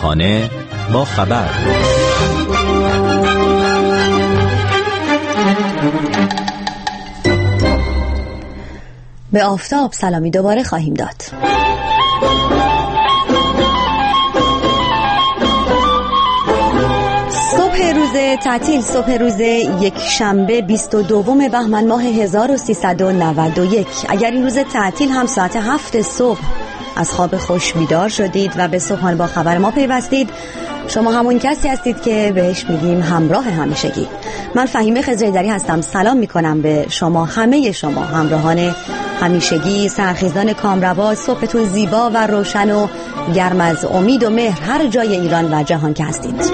همراهانه با خبر. به آفتاب سلامی دوباره خواهیم داد. صبح روز یک شنبه 22 بهمن ماه 1391. اگر این روز تعطیل هم ساعت 7 صبح از خواب خوش بیدار شدید و به صبحانه با خبر ما پیوستید، شما همون کسی هستید که بهش میگیم همراه همیشگی. من فهیمه خضرایدری هستم. سلام میکنم به شما، همه شما همراهان همیشگی، سرخیزان کامروا. صبحتون زیبا و روشن و گرم از امید و مهر هر جای ایران و جهان که هستید.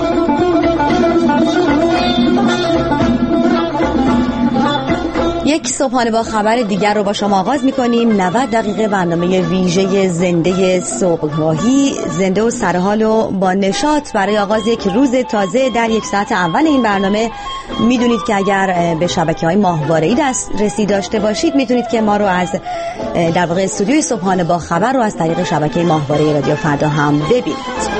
یک صبحانه با خبر دیگر رو با شما آغاز می‌کنیم. 90 دقیقه برنامه ویژه زنده صبحگاهی، زنده و سرحال و با نشاط برای آغاز یک روز تازه. در یک ساعت اول این برنامه میدونید که اگر به شبکه‌های ماهواره‌ای دسترسی داشته باشید، میتونید که ما رو از در واقع استودیوی صبحانه با خبر رو از طریق شبکه ماهواره رادیو فردا هم ببینید.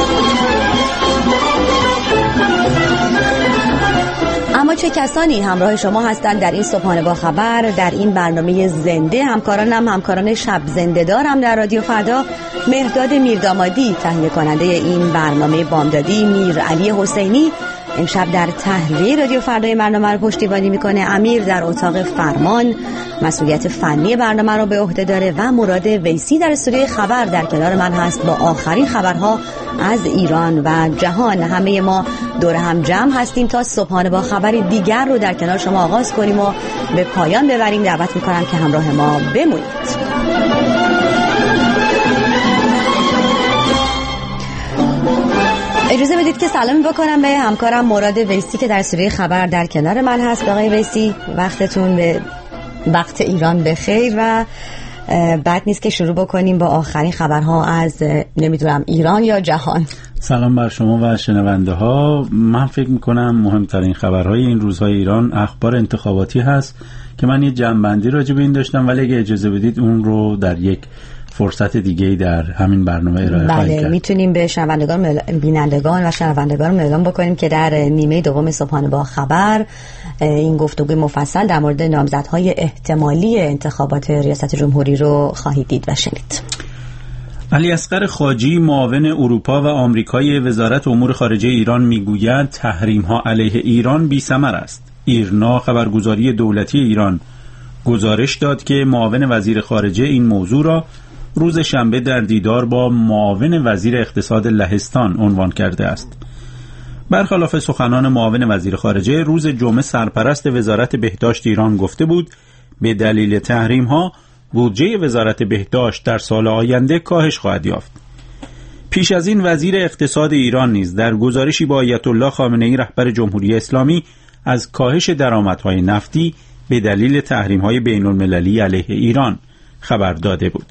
اما چه کسانی همراه شما هستند در این صبحانه با خبر، در این برنامه زنده؟ همکاران شب زنده دارم در رادیو فردا. مهرداد میردامادی تهیه کننده این برنامه، بامدادی میرعلی حسینی امشب در تحریریه رادیو فردا برنامه رو پشتیبانی میکنه. امیر در اتاق فرمان مسئولیت فنی برنامه رو به عهده داره و مراد ویسی در استودیوی خبر در کنار من هست با آخرین خبرها از ایران و جهان. همه ما دور هم جمع هستیم تا صبحانه با خبری دیگر رو در کنار شما آغاز کنیم و به پایان ببریم. دعوت میکنم که همراه ما بمونید. اجازه بدید که سلامی بکنم به همکارم مراد ویسی که در استودیوی خبر در کنار من هست. آقای ویسی، وقتتون به وقت ایران بخیر و بد نیست که شروع بکنیم با آخرین خبرها از نمیدونم ایران یا جهان. سلام بر شما و شنونده ها. من فکر میکنم مهمترین خبرهای این روزهای ایران اخبار انتخاباتی هست که من یه جمع‌بندی راجع به این داشتم، ولی اگه اجازه بدید اون رو در یک فرصت دیگه در همین برنامه ارائه خواهیم کرد. میتونیم به شنوندگان، بینندگان و شنوندگان اعلام بکنیم که در نیمه دوم صبحانه با خبر این گفتگوی مفصل در مورد نامزدهای احتمالی انتخابات ریاست جمهوری رو خواهید دید و شنید. علی اصغر خاجی، معاون اروپا و آمریکای وزارت امور خارجه ایران، میگوید تحریم‌ها علیه ایران بی‌ثمر است. ایرنا خبرگزاری دولتی ایران گزارش داد که معاون وزیر خارجه این موضوع را روز شنبه در دیدار با معاون وزیر اقتصاد لهستان عنوان کرده است. برخلاف سخنان معاون وزیر خارجه، روز جمعه سرپرست وزارت بهداشت ایران گفته بود به دلیل تحریم‌ها بودجه وزارت بهداشت در سال آینده کاهش خواهد یافت. پیش از این وزیر اقتصاد ایران نیز در گزارشی با آیت الله خامنه‌ای رهبر جمهوری اسلامی از کاهش درآمدهای نفتی به دلیل تحریم‌های بین‌المللی علیه ایران خبر داده بود.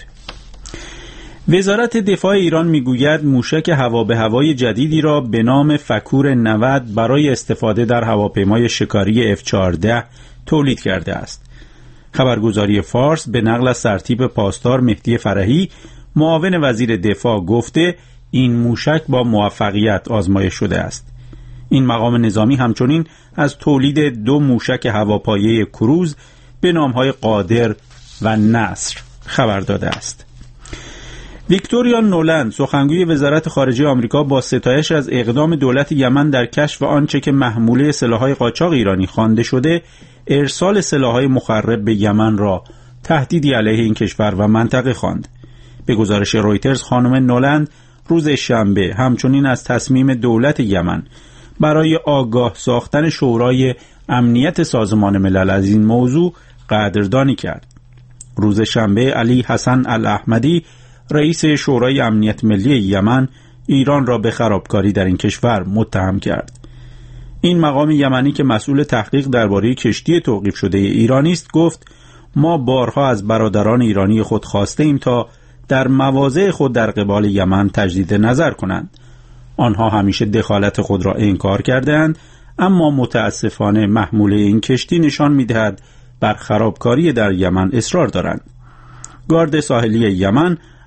وزارت دفاع ایران میگوید موشک هوا به هوای جدیدی را به نام فکور 90 برای استفاده در هواپیمای شکاری F-14 تولید کرده است. خبرگزاری فارس به نقل از سرتیپ پاسدار مهدی فرحی، معاون وزیر دفاع، گفته این موشک با موفقیت آزمایش شده است. این مقام نظامی همچنین از تولید 2 موشک هواپایه کروز به نام‌های قادر و نصر خبر داده است. ویکتوریا نولند، سخنگوی وزارت خارجه آمریکا، با ستایش از اقدام دولت یمن در کشف آنچه که محموله سلاح‌های قاچاق ایرانی خوانده شده، ارسال سلاح‌های مخرب به یمن را تهدیدی علیه این کشور و منطقه خواند. به گزارش رویترز، خانم نولند روز شنبه همچنین از تصمیم دولت یمن برای آگاه ساختن شورای امنیت سازمان ملل از این موضوع قدردانی کرد. روز شنبه علی حسن الاحمدی، رئیس شورای امنیت ملی یمن، ایران را به خرابکاری در این کشور متهم کرد. این مقام یمنی که مسئول تحقیق درباره کشتی توقیف شده ایرانی است گفت ما بارها از برادران ایرانی خود خواسته ایم تا در مواضع خود در قبال یمن تجدید نظر کنند. آنها همیشه دخالت خود را انکار کردند، اما متاسفانه محموله این کشتی نشان می‌دهد بر خرابکاری در یمن اصرار دارند. گارد ساحلی یمن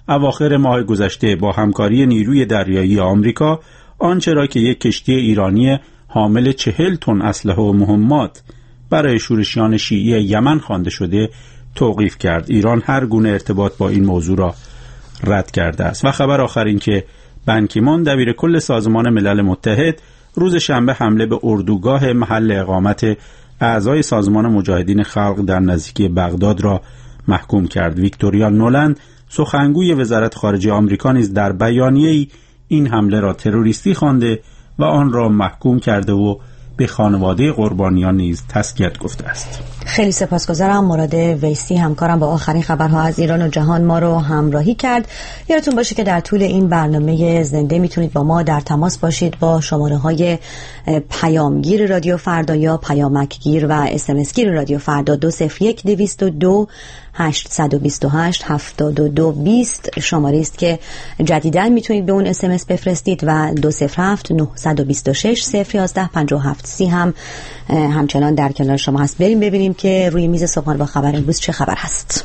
اواخر ماه گذشته با همکاری نیروی دریایی آمریکا آنچه را که یک کشتی ایرانی حامل 40 تن اسلحه و مهمات برای شورشیان شیعی یمن خوانده شده توقیف کرد. ایران هر گونه ارتباط با این موضوع را رد کرده است. و خبر آخر این که بن کی مون دبیر کل سازمان ملل متحد روز شنبه حمله به اردوگاه محل اقامت اعضای سازمان مجاهدین خلق در نزدیکی بغداد را محکوم کرد. ویکتوریا نولند سخنگوی وزارت خارجه آمریکا نیز در بیانیه‌ای این حمله را تروریستی خوانده و آن را محکوم کرده و به خانواده قربانیان نیز تسلیت گفته است. خیلی سپاسگزارم. مراد ویسی همکارم با آخرین خبرها از ایران و جهان ما رو همراهی کرد. یادتون باشه که در طول این برنامه زنده میتونید با ما در تماس باشید با شماره‌های پیامگیر رادیو فردا یا پیامکگیر و اس‌ام‌اس گیر رادیو فردا 201 202 828 7220 شماره است که جدیداً میتونید به اون اس‌ام‌اس بفرستید و 207 926 011 5730 هم همچنان در کنار شما هست. بریم ببینیم که روی میز صبحانه با خبر امروز چه خبر هست.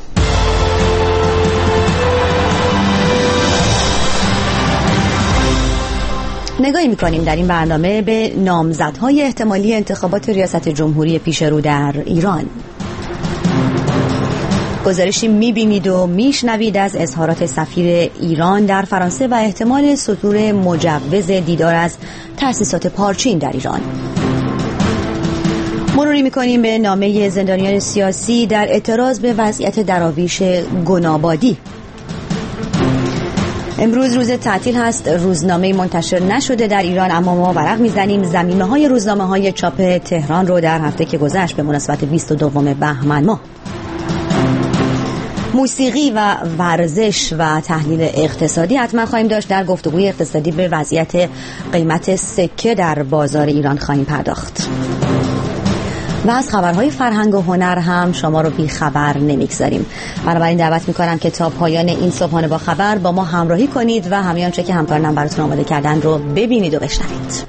نگاهی می‌کنیم در این برنامه به نامزدهای احتمالی انتخابات ریاست جمهوری پیش رو در ایران. گزارشی می‌بینید و میشنوید از اظهارات سفیر ایران در فرانسه و احتمال صدور مجوز دیدار از تأسیسات پارچین در ایران. مروری می‌کنیم به نامه زندانیان سیاسی در اعتراض به وضعیت دراویش گنابادی. امروز روز تعطیل هست، روزنامه منتشر نشده در ایران، اما ما ورق میزنیم زمینه‌های روزنامه‌های چاپ تهران رو در هفته که گذشت به مناسبت 22 بهمن ماه. موسیقی و ورزش و تحلیل اقتصادی حتما خواهیم داشت. در گفتگوی اقتصادی به وضعیت قیمت سکه در بازار ایران خواهیم پرداخت. و از خبرهای فرهنگ و هنر هم شما رو بی خبر نمیگذاریم. بنابراین دعوت میکنم که تا پایان این صبحانه با خبر با ما همراهی کنید و همه آنچه که همکارانم براتون آماده کردن رو ببینید و بشنوید.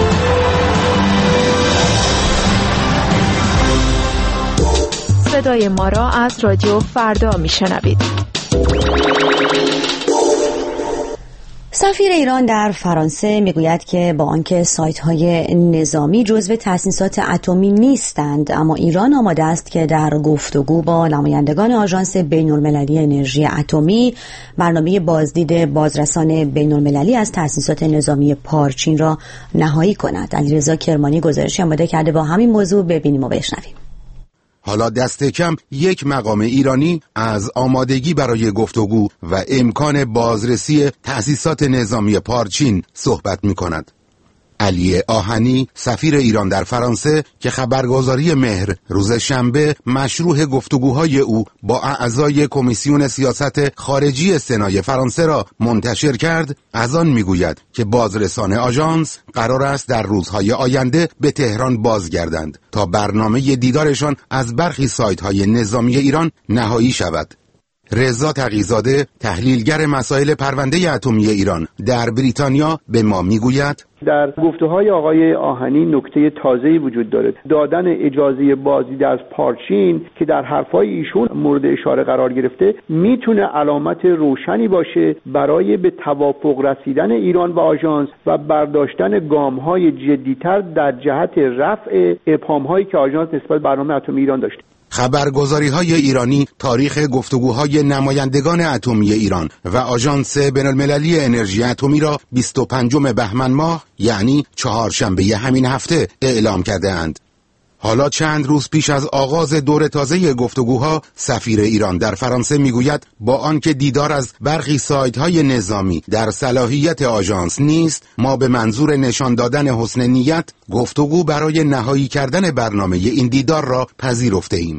صدای ما را از رادیو فردا میشنوید. سفیر ایران در فرانسه میگوید که با آنکه سایت‌های نظامی جزو تأسیسات اتمی نیستند، اما ایران آماده است که در گفتگو با نمایندگان آژانس بین‌المللی انرژی اتمی برنامه بازدید بازرسان بین‌المللی از تأسیسات نظامی پارچین را نهایی کند. علیرضا کرمانی گزارشی آماده کرده با همین موضوع، ببینیم و بشنویم. حالا دست کم یک مقام ایرانی از آمادگی برای گفتگو و امکان بازرسی تأسیسات نظامی پارچین صحبت می کند. علی آهنی سفیر ایران در فرانسه که خبرگزاری مهر روز شنبه مشروع گفتگوهای او با اعضای کمیسیون سیاست خارجی سنای فرانسه را منتشر کرد، از آن میگوید که بازرسان آژانس قرار است در روزهای آینده به تهران بازگردند تا برنامه دیدارشان از برخی سایت‌های نظامی ایران نهایی شود. رضا تقی‌زاده تحلیلگر مسائل پرونده اتمی ایران در بریتانیا به ما میگوید در گفته‌های آقای آهنی نکته تازه‌ای وجود دارد. دادن اجازه بازدید از پارچین که در حرفای ایشون مورد اشاره قرار گرفته میتونه علامت روشنی باشه برای به توافق رسیدن ایران و آژانس و برداشتن گام‌های جدی‌تر در جهت رفع ابهام‌هایی که آژانس نسبت برنامه اتمی ایران داشته. خبرگزاری‌های ایرانی تاریخ گفتگوهای نمایندگان اتمی ایران و آژانس بین‌المللی انرژی اتمی را 25 بهمن ماه یعنی چهارشنبه همین هفته اعلام کرده اند. حالا چند روز پیش از آغاز دور تازه گفتگوها سفیر ایران در فرانسه میگوید با آنکه دیدار از برخی سایت‌های نظامی در صلاحیت آژانس نیست، ما به منظور نشان دادن حسن نیت گفتگو برای نهایی کردن برنامه این دیدار را پذیرفته ایم.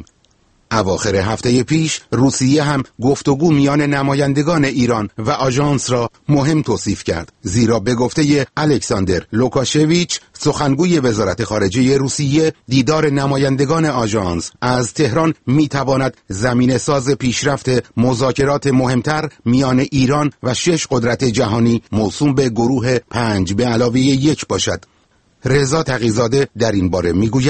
اواخر هفته پیش روسیه هم گفتگو میان نمایندگان ایران و آژانس را مهم توصیف کرد، زیرا به گفته الکساندر لوکاشویچ سخنگوی وزارت خارجه روسیه دیدار نمایندگان آژانس از تهران میتواند زمینه ساز پیشرفت مذاکرات مهمتر میان ایران و 6 قدرت جهانی موسوم به گروه 5+1 باشد. رضا تقی‌زاده در این باره میگوید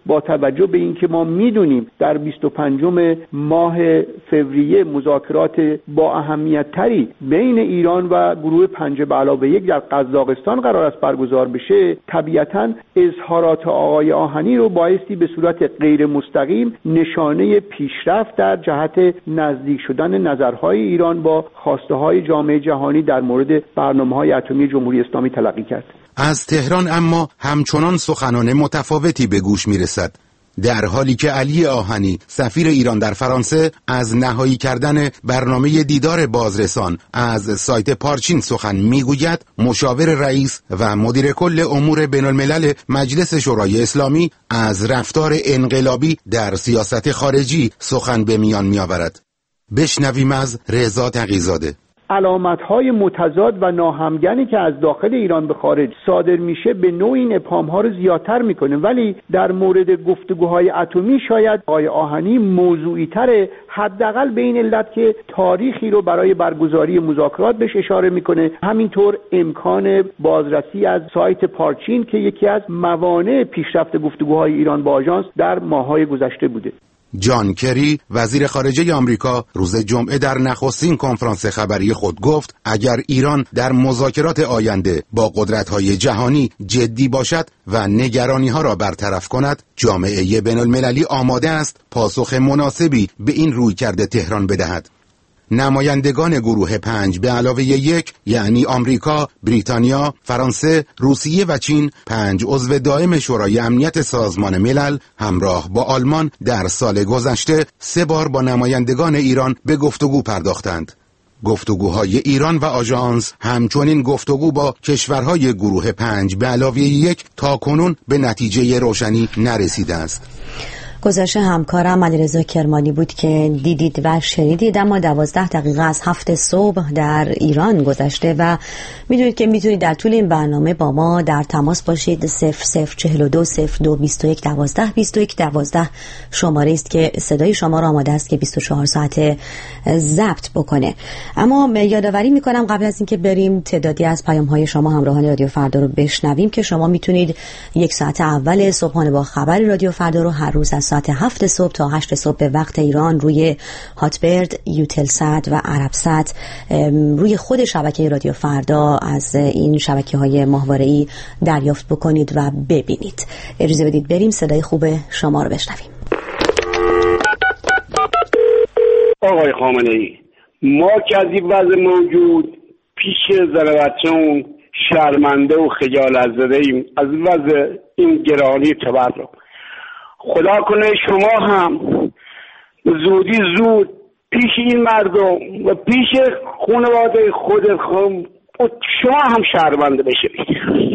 با توجه به اینکه ما میدونیم در 25 ماه فوریه مذاکرات با اهمیت تری بین ایران و گروه 5+1 در قزاقستان قرار است برگزار بشه، طبیعتاً اظهارات آقای آهنی رو بایستی به صورت غیر مستقیم نشانه پیشرفت در جهت نزدیک شدن نظرهای ایران با خواسته‌های جامعه جهانی در مورد برنامه‌های اتمی جمهوری اسلامی تلقی کرد. از تهران اما همچنان سخنان متفاوتی به گوش میرسد، در حالی که علی آهنی سفیر ایران در فرانسه از نهایی کردن برنامه دیدار بازرسان از سایت پارچین سخن میگوید. مشاور رئیس و مدیر کل امور بین الملل مجلس شورای اسلامی از رفتار انقلابی در سیاست خارجی سخن به میان میآورد. بشنویم از رضا تقی‌زاده. علامت‌های متضاد و ناهمگنی که از داخل ایران به خارج صادر میشه به نوع این ابهام‌ها رو زیادتر میکنه، ولی در مورد گفتگوهای اتمی شاید آقای آهنی موضوعی‌تره، حداقل به این علت که تاریخی رو برای برگزاری مذاکرات بهش اشاره میکنه. همینطور امکان بازرسی از سایت پارچین که یکی از موانع پیشرفت گفتگوهای ایران با آژانس در ماه‌های گذشته بوده. جان کری وزیر خارجه آمریکا روز جمعه در نخستین کنفرانس خبری خود گفت اگر ایران در مذاکرات آینده با قدرت‌های جهانی جدی باشد و نگرانی‌ها را برطرف کند، جامعه بین‌المللی آماده است پاسخ مناسبی به این رویکرد تهران بدهد. نمایندگان گروه 5+1 یعنی آمریکا، بریتانیا، فرانسه، روسیه و چین 5 عضو دائم شورای امنیت سازمان ملل همراه با آلمان در سال گذشته 3 بار با نمایندگان ایران به گفتگو پرداختند. گفتگوهای ایران و آژانس همچنین گفتگو با کشورهای گروه 5+1 تاکنون به نتیجه روشنی نرسیده است. گزارش همکارم علیرضا کرمانی بود که دیدید و شنیدید. اما 12 دقیقه از 7 صبح در ایران گذشته و میدونید که میتونید در طول این برنامه با ما در تماس باشید. 0042 02 21 12 21 12 شماره است که صدای شما را آماده است که 24 ساعت ضبط بکنه. اما یادآوری میکنم قبل از اینکه بریم تعدادی از پیام‌های شما همراهان رادیو فردا رو بشنویم که شما میتونید 1 ساعت اول صبحانه با خبر رادیو فردا رو هر روز از ساعت 7 صبح تا 8 صبح به وقت ایران روی هاتبرد، یوتلسات و عربسات روی خود شبکه رادیو فردا از این شبکه‌های ماهواره‌ای دریافت بکنید و ببینید. اجازه بدید بریم صدای خوب شما رو بشنویم. آقای خامنه‌ای، ما که از این وضع موجود پیش زن بچه‌مون شرمنده و خجالت زده‌ایم از وضع این گرانی تورم. خدا کنه شما هم زود پیش این مردم و پیش خانواده خود شما هم شرمنده بشید.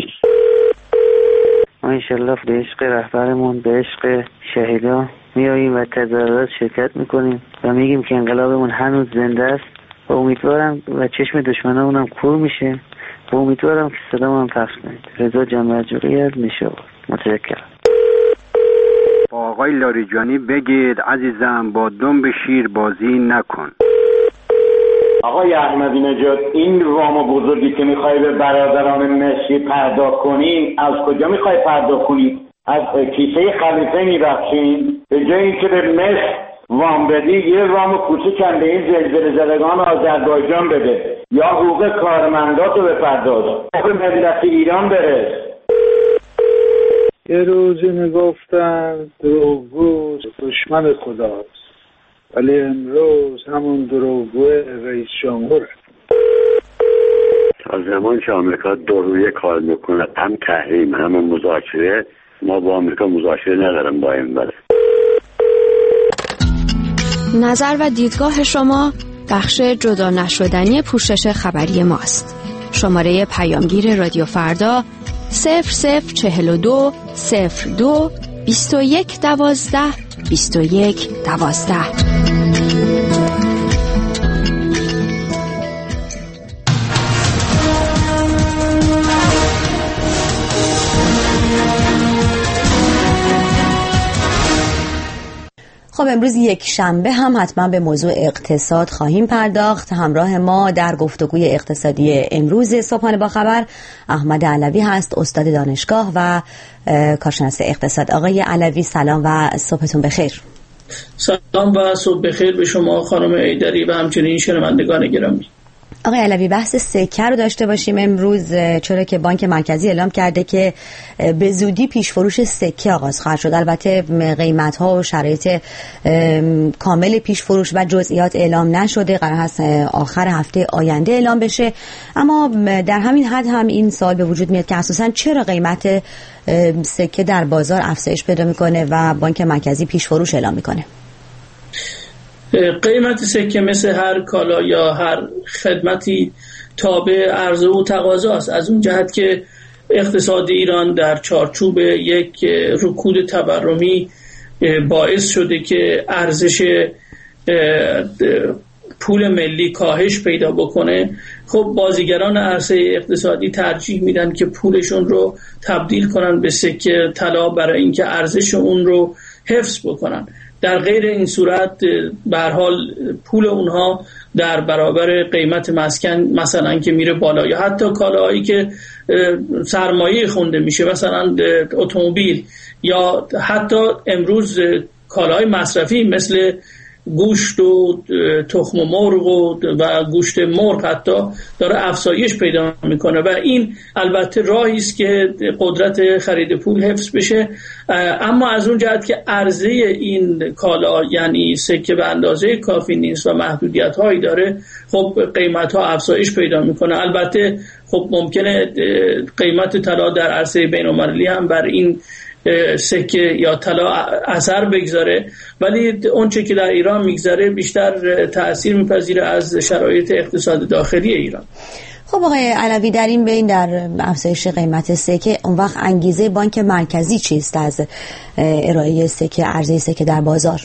ما انشالله به عشق رهبرمون، به عشق شهیدا میاییم و تظاهرات شرکت میکنیم و میگیم که انقلابمون هنوز زنده است و امیدوارم و چشم دشمنامون هم کور میشه و امیدوارم که صدامون هم پخش کنید. رضا جانورجوقی از نشابور. متشکرم. با آقای لاریجانی بگید عزیزم با دنب شیر بازی نکن. آقای احمدی نژاد، این وام بزرگی که میخوای به برادران مصری پرداخت کنی از کجا میخوای پرداخت کنی؟ از کیسه خلیفه میبخشین؟ به جای اینکه به مصر وام بدی یه وام کوچیکم به این زلزله زدگان آذربایجان بده یا حقوق کارمندات رو بپرداز، به ملت ایران برس. یه روزی میگفتن دروغگو دشمن خداست، ولی امروز همون دروغگو رئیس جمهوره. تا زمان که آمریکا دو رویه کار میکنه، هم تحریم هم مذاکره، ما با آمریکا مذاکره ندارم با این بله. نظر و دیدگاه شما بخش جدا نشدنی پوشش خبری ماست. شماره پیامگیر رادیو فردا 0042 02 21 12 21 12. خب امروز یک شنبه هم حتما به موضوع اقتصاد خواهیم پرداخت. همراه ما در گفتگوی اقتصادی امروز صبحانه با خبر احمد علوی هست، استاد دانشگاه و کارشناس اقتصاد. آقای علوی سلام و صبحتون بخیر. سلام و صبح بخیر به شما خانم ایدری و همچنین شنوندگان گرامی. آقای علوی بحث سکه رو داشته باشیم امروز، چرا که بانک مرکزی اعلام کرده که به زودی پیش فروش سکه آغاز خواهد شد. البته قیمت ها و شرایط کامل پیش فروش و جزئیات اعلام نشده، قرار هست آخر هفته آینده اعلام بشه. اما در همین حد هم این سوال به وجود میاد که اساساً چرا قیمت سکه در بازار افزایش پیدا میکنه و بانک مرکزی پیش فروش اعلام میکنه؟ قیمت سکه مثل هر کالا یا هر خدمتی تابع عرضه و تقاضا است، از اون جهت که اقتصاد ایران در چارچوب یک رکود تورمی باعث شده که ارزش پول ملی کاهش پیدا بکنه. خب بازیگران عرصه اقتصادی ترجیح میدن که پولشون رو تبدیل کنن به سکه طلا برای اینکه ارزش اون رو حفظ بکنن. در غیر این صورت به هر حال پول اونها در برابر قیمت مسکن مثلا که میره بالا، یا حتی کالاهایی که سرمایه خونده میشه مثلا اتومبیل، یا حتی امروز کالاهای مصرفی مثل گوشت و تخم مرغ و گوشت مرغ حتی داره افزایش پیدا میکنه و این البته راهی است که قدرت خرید پول حفظ بشه. اما از اون جهت که عرضه این کالا یعنی سکه به اندازه کافی نیست و محدودیت هایی داره، خب قیمت ها افزایش پیدا میکنه. البته خب ممکنه قیمت طلا در عرصه بین‌المللی هم بر این سکه یا طلا اثر بگذاره، ولی اون چه که در ایران میگذره بیشتر تأثیر میپذیره از شرایط اقتصاد داخلی ایران. خب آقای علوی، در این بین در افزایش قیمت سکه اون وقت انگیزه بانک مرکزی چیست از ارائه سکه، عرضه سکه در بازار؟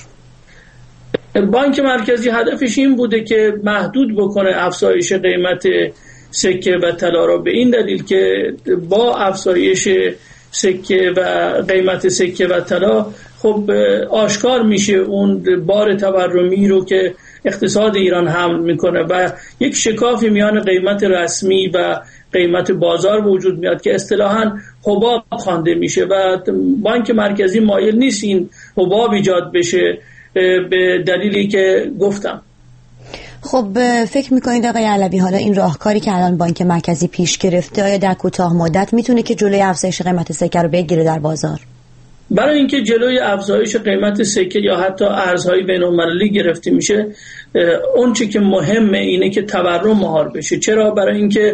بانک مرکزی هدفش این بوده که محدود بکنه افزایش قیمت سکه و طلا را، به این دلیل که با افزایش سکه و قیمت سکه و طلا خب آشکار میشه اون بار تورمی رو که اقتصاد ایران حمل میکنه و یک شکافی میان قیمت رسمی و قیمت بازار وجود میاد که اصطلاحاً حباب خوانده میشه و بانک مرکزی مایل نیست این حباب ایجاد بشه به دلیلی که گفتم. خب فکر میکنید آقای علوی حالا این راهکاری که الان بانک مرکزی پیش گرفته آیا در کوتاه مدت میتونه که جلوی افزایش قیمت سکه رو بگیره در بازار؟ برای اینکه جلوی افزایش قیمت سکه یا حتی ارزهای بین‌المللی گرفته میشه، اون چی که مهمه اینه که تورم مهار بشه. چرا؟ برای اینکه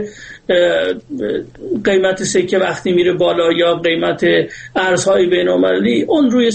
قیمت سکه وقتی میره بالا یا قیمت ارزهای بین‌المللی، اون روی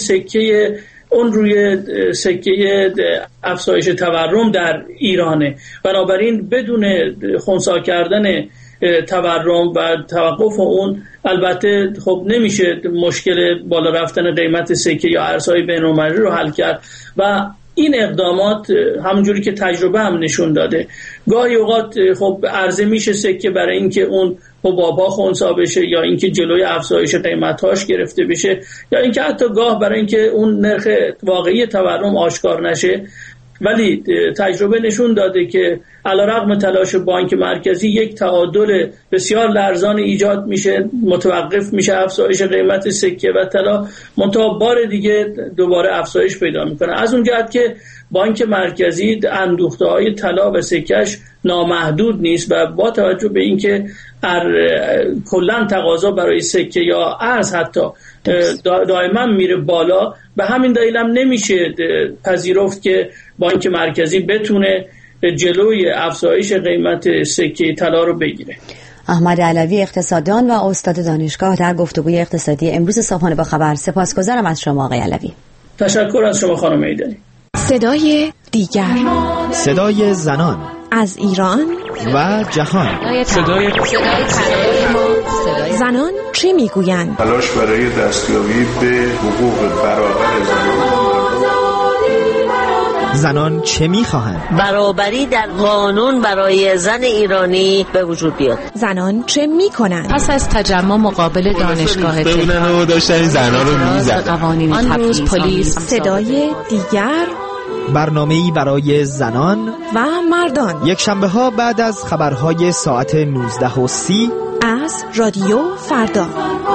سکه افزایش تورم در ایرانه. بنابراین بدون خنثی کردن تورم و توقف اون البته خب نمیشه مشکل بالا رفتن قیمت سکه یا ارزهای بین‌المللی رو حل کرد و این اقدامات همونجوری که تجربه هم نشون داده گاهی اوقات خب عرضه میشه سکه برای اینکه اون حباب‌ها خنثی بشه یا اینکه جلوی افزایش قیمتاش گرفته بشه یا اینکه حتی گاه برای اینکه اون نرخ واقعی تورم آشکار نشه. ولی تجربه نشون داده که علیرغم تلاش بانک مرکزی یک تعادل بسیار لرزان ایجاد میشه، متوقف میشه افزایش قیمت سکه و طلا، منتها بار دیگه دوباره افزایش پیدا میکنه. از اون جهت که بانک مرکزی اندوخته‌های طلا و سکه‌اش نامحدود نیست و با توجه به اینکه کلا تقاضا برای سکه یا ارز حتی دائما میره بالا، به همین دلیل هم نمیشه پذیرفت که بانک مرکزی بتونه جلوی افزایش قیمت سکه طلا رو بگیره. احمد علوی، اقتصاددان و استاد دانشگاه، در گفتگوی اقتصادی امروز صبحانه با خبر. سپاسگزارم از شما آقای علوی. تشکر از شما خانم ایدانی. صدای دیگر، صدای زنان از ایران و جهان، صدای زنان چه میگویند؟ تلاش برای دستیابی به حقوق برابر زنان زنان چه می‌خواهند؟ برابری در قانون برای زن ایرانی به وجود بیاد. زنان چه می‌کنند؟ پس از تجمع مقابل دانشگاه تهران و داشتن زنان رو می‌زدن. آن روز پلیس صدای دیگر، برنامه‌ای برای زنان و مردان، یک شنبه‌ها بعد از خبرهای ساعت 19:30 از رادیو فردا.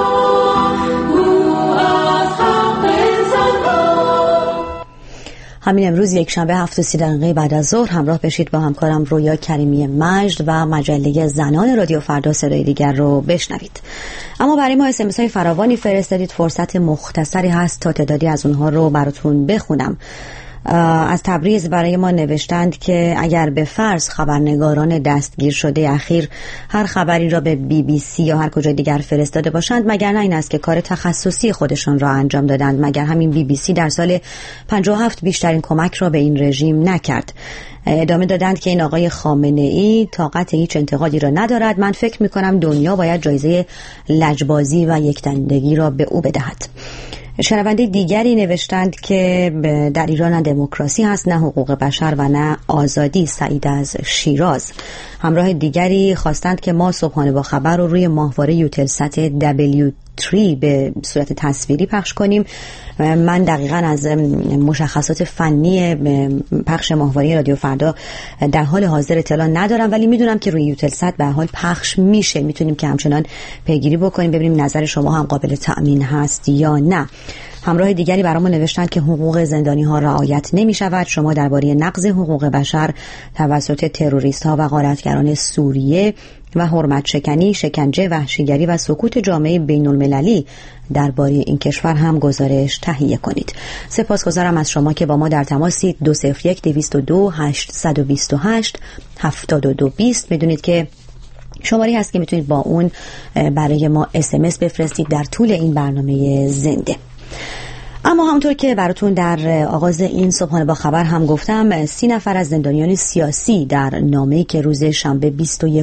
همین امروز یک شنبه 7:30 بعد از ظهر همراه بشید با همکارم رویا کریمی مجد و مجله زنان رادیو فردا صدای دیگر رو بشنوید. اما برای ما اس‌ام‌اس‌های فراوانی فرستادید، فرصت مختصری هست تا تعدادی از اونها رو براتون بخونم. از تبریز برای ما نوشتند که اگر به فرض خبرنگاران دستگیر شده اخیر هر خبری را به BBC یا هر کجا دیگر فرستاده باشند، مگر نه این است که کار تخصصی خودشان را انجام دادند؟ مگر همین BBC در سال 57 بیشترین کمک را به این رژیم نکرد؟ ادامه دادند که این آقای خامنه‌ای طاقت هیچ انتقادی را ندارد. من فکر می‌کنم دنیا باید جایزه لجبازی و یک‌دندگی را به او بدهد. شنونده دیگری نوشتند که در ایران نه دموکراسی هست، نه حقوق بشر و نه آزادی. سعید از شیراز. همراه دیگری خواستند که ما صبحانه با خبر رو روی ماهواره یوتلسات W3 به صورت تصویری پخش کنیم. من دقیقاً از مشخصات فنی پخش ماهواره رادیو فردا در حال حاضر اطلاع ندارم، ولی میدونم که روی یوتلسات به حال پخش میشه. میتونیم که همچنان پیگیری بکنیم ببینیم نظر شما هم قابل تأمین هست یا نه. همراه دیگری برامون نوشتند که حقوق زندانی ها رعایت نمی شود. شما درباره نقض حقوق بشر توسط تروریست ها و غارتگران سوریه و حرمت شکنی، شکنجه، وحشیگری و سکوت جامعه بین المللی درباره این کشور هم گزارش تهیه کنید. سپاسگزارم از شما که با ما در تماسید. 201-222-828-7220 میدونید که شماری هست که میتونید با اون برای ما SMS بفرستید در طول این برنامه زنده. اما همونطور که براتون در آغاز این صبحانه با خبر هم گفتم، 30 نفر از زندانیان سیاسی در نامه‌ای که روز شنبه 21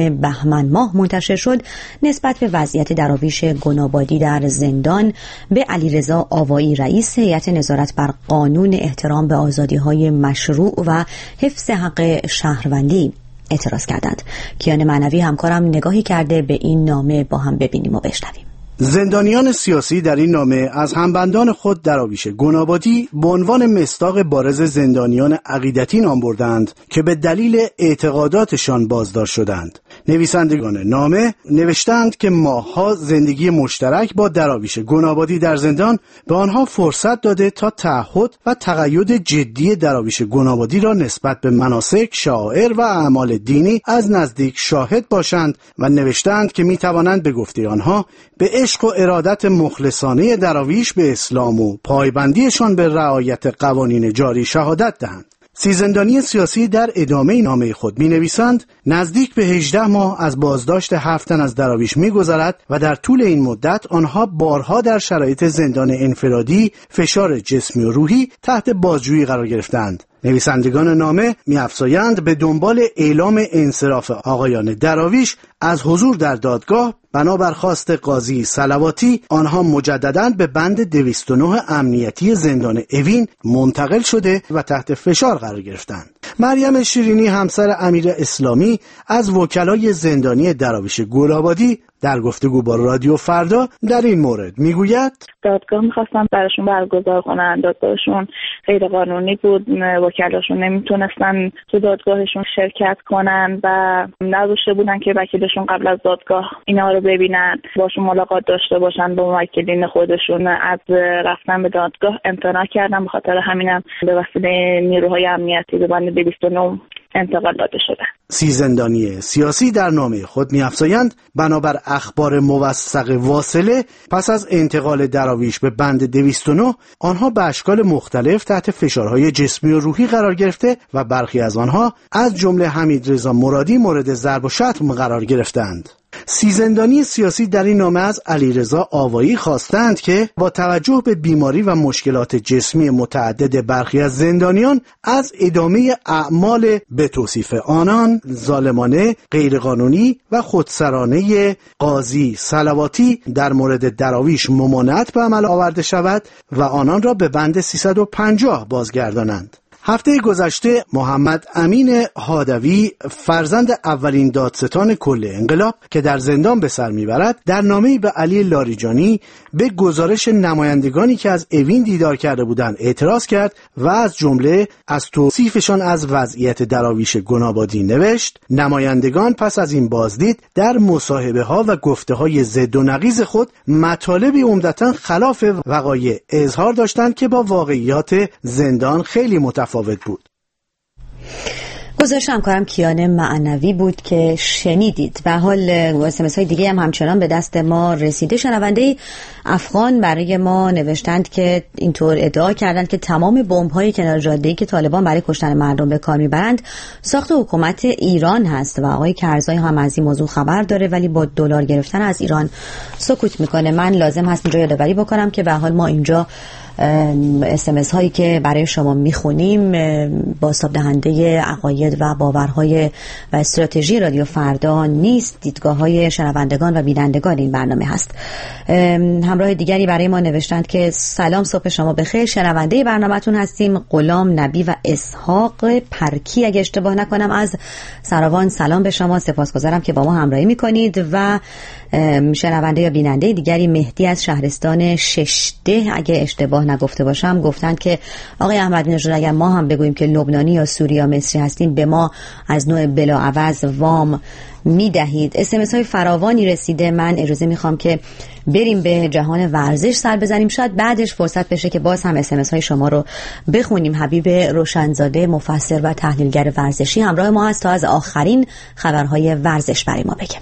بهمن ماه منتشر شد نسبت به وضعیت دراویش گنابادی در زندان به علیرضا آوایی رئیس هیئت نظارت بر قانون احترام به آزادی‌های مشروع و حفظ حق شهروندی اعتراض کردند. کیان معنوی همکارم نگاهی کرده به این نامه، با هم ببینیم و بشنویم. زندانیان سیاسی در این نامه از همبندان خود دراویش گنابادی به عنوان مصداق بارز زندانیان عقیدتی نام بردند که به دلیل اعتقاداتشان بازداشت شدند. نویسندگان نامه نوشتند که ماه‌ها زندگی مشترک با دراویش گنابادی در زندان به آنها فرصت داده تا تعهد و تقید جدی دراویش گنابادی را نسبت به مناسک، شعائر و اعمال دینی از نزدیک شاهد باشند و نوشتند که می‌توانند به گفته آنها به عشق و ارادت مخلصانه دراویش به اسلام و پایبندیشان به رعایت قوانین جاری شهادت دهند. 30 زندانی سیاسی در ادامه نامه خود می نویسند نزدیک به 18 ماه از بازداشت 7 تن از دراویش می گذرد و در طول این مدت آنها بارها در شرایط زندان انفرادی، فشار جسمی و روحی تحت بازجویی قرار گرفتند. نویسندگان نامه می‌افزایند به دنبال اعلام انصراف آقایان دراویش از حضور در دادگاه بنابر خواست قاضی صلواتی آنها مجدداً به بند 209 امنیتی زندان اوین منتقل شده و تحت فشار قرار گرفتند. مریم شیرینی همسر امیر اسلامی از وکلای زندانی دراویش گنابادی در گفتگو با رادیو فردا در این مورد میگوید دادگاه میخواستن براشون برگزار کنن، دادگاهشون غیر قانونی بود، وکلاشون نمیتونستن تو دادگاهشون شرکت کنن و نذاشته بودن که وکیلشون قبل از دادگاه اینا رو ببینن، باشون ملاقات داشته باشن با موکلین خودشون. از رفتن به دادگاه امتناع کردن، به خاطر همینم به وسیله نیروهای امنیتی به بند 209 انتقال داده شده. 30 زندانی سیاسی در نامه خود می‌افزایند بنابر اخبار موثق واصله پس از انتقال دراویش به بند 209 آنها به اشکال مختلف تحت فشارهای جسمی و روحی قرار گرفته و برخی از آنها از جمله حمیدرضا مرادی مورد ضرب و شتم قرار گرفتند. 30 زندانی سیاسی در این نامه از علیرضا آوایی خواستند که با توجه به بیماری و مشکلات جسمی متعدد برخی از زندانیان از ادامه اعمال به توصیف آنان ظالمانه، غیرقانونی و خودسرانه قاضی صلواتی در مورد دراویش ممانعت به عمل آورده شود و آنان را به بند 350 بازگردانند. هفته گذشته محمد امین هادوی فرزند اولین دادستان کل انقلاب که در زندان به سر میبرد در نامه‌ای به علی لاریجانی به گزارش نمایندگانی که از اوین دیدار کرده بودند اعتراض کرد و از جمله از توصیفشان از وضعیت دراویش گنابادی نوشت: نمایندگان پس از این بازدید در مصاحبه ها و گفته های ضد و نقیض خود مطالبی عمدتاً خلاف وقایع اظهار داشتند که با واقعیات زندان خیلی متفاوت بود. گزارش همکارم کیان معنوی بود که شنیدید. و حال اسمس های دیگه هم همچنان به دست ما رسیده. شنونده افغان برای ما نوشتند که اینطور ادعا کردند که تمام بمب‌های کنار جاده‌ای که طالبان برای کشتن مردم به کار میبرند ساخت حکومت ایران هست و آقای کرزای هم از این موضوع خبر داره ولی با دلار گرفتن از ایران سکوت میکنه. من لازم هست اینجا یادآوری بکنم که به حال ما اینجا SMS هایی که برای شما میخونیم بازتاب دهنده عقاید و باورهای و استراتژی رادیو فردا نیست، دیدگاه های شنوندگان و بینندگان این برنامه هست. همراه دیگری برای ما نوشتند که سلام، صبح شما بخیر، شنونده برنامه‌تون هستیم. غلام نبی و اسحاق پرکی اگه اشتباه نکنم از سراوان، سلام به شما، سپاسگزارم که با ما همراهی میکنید. و شنونده یا بیننده دیگری مهدی از شهرستان ششده اگه اشتباه نگفته باشم گفتند که آقای احمدی نژاد اگر ما هم بگوییم که لبنانی یا سوری یا مصری هستیم به ما از نوع بلاعوض وام میدهید. اسمس های فراوانی رسیده. من اجازه میخوام که بریم به جهان ورزش سر بزنیم، شاید بعدش فرصت بشه که باز هم اسمس های شما رو بخونیم. حبیب روشنزاده مفسر و تحلیلگر ورزشی همراه ما هست تا از آخرین خبرهای ورزش برای ما بگه.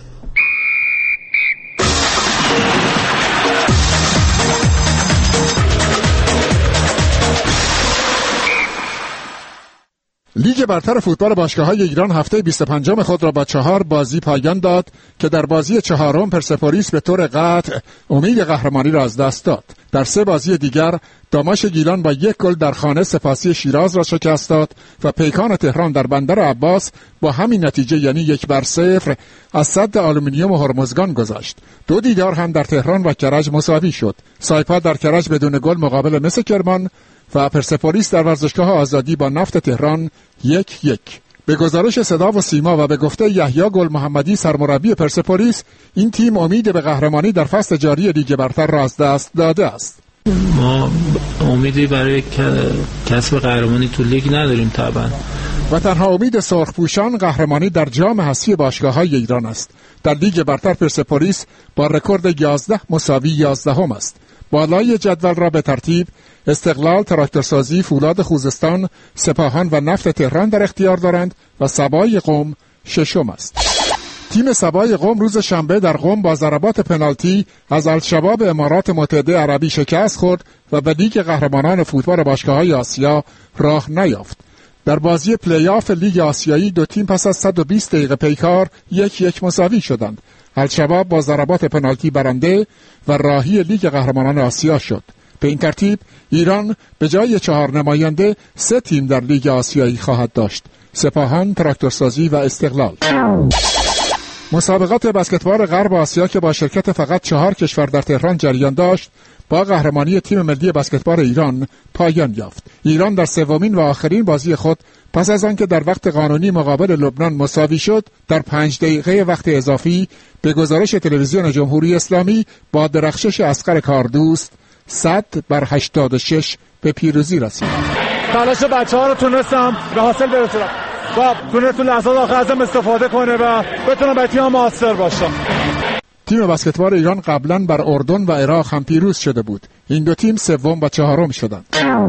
لیگ برتر فوتبال باشگاه‌های ایران هفته 25 خود را با 4 بازی پایان داد که در بازی چهارم پرسپولیس به طور قطع امید قهرمانی را از دست داد. در 3 بازی دیگر داماش گیلان با 1 گل در خانه سپاسی شیراز را شکست داد و پیکان تهران در بندر عباس با همین نتیجه یعنی 1-0 از سد آلومینیوم هرمزگان گذشت. 2 دیدار هم در تهران و کرج مساوی شد. سایپا در کرج بدون گل مقابل مس کرمان و پرسپولیس در ورزشگاه آزادی با نفت تهران 1-1. به گزارش صدا و سیما و به گفته یحیی گل محمدی سرمربی پرسپولیس، این تیم امید به قهرمانی در فصل جاری لیگ برتر را از دست داده است. ما امیدی برای کسب قهرمانی تو لیگ نداریم طبعا و تنها امید سرخپوشان قهرمانی در جام حذفی باشگاه‌های ایران است. در لیگ برتر پرسپولیس با رکورد 11 مساوی 11 است. بالای جدول را به ترتیب استقلال، تراکتورسازی، فولاد خوزستان، سپاهان و نفت تهران در اختیار دارند و سبای قم 6 است. تیم سبای قم روز شنبه در قم با ضربات پنالتی از الشباب امارات متحده عربی شکست خورد و به لیگ قهرمانان فوتبال باشگاه‌های آسیا راه نیافت. در بازی پلی آف لیگ آسیایی 2 تیم پس از 120 دقیقه پیکار 1-1 مساوی شدند. الشباب با ضربات پنالتی برنده و راهی لیگ قهرمانان آسیا شد. به این ترتیب ایران به جای 4 نماینده 3 تیم در لیگ آسیایی خواهد داشت: سپاهان، تراکتورسازی و استقلال. مسابقات بسکتبال غرب آسیا که با شرکت فقط 4 کشور در تهران جریان داشت با قهرمانی تیم ملی بسکتبال ایران پایان یافت. ایران در 3مین و آخرین بازی خود پس از آنکه در وقت قانونی مقابل لبنان مساوی شد، در 5 دقیقه وقت اضافی به گزارش تلویزیون جمهوری اسلامی با درخشش اصغر کاردوست 100-86 به پیروزی رسید. تلاش بچه‌ها رو تونستم به حاصل برسونم و تونست تو لحظات آخر ازم استفاده کنه و بتونم به تیم موثر باشم. تیم بسکتبال ایران قبلا بر اردن و عراق هم پیروز شده بود. این 2 تیم 3 و 4 شدند.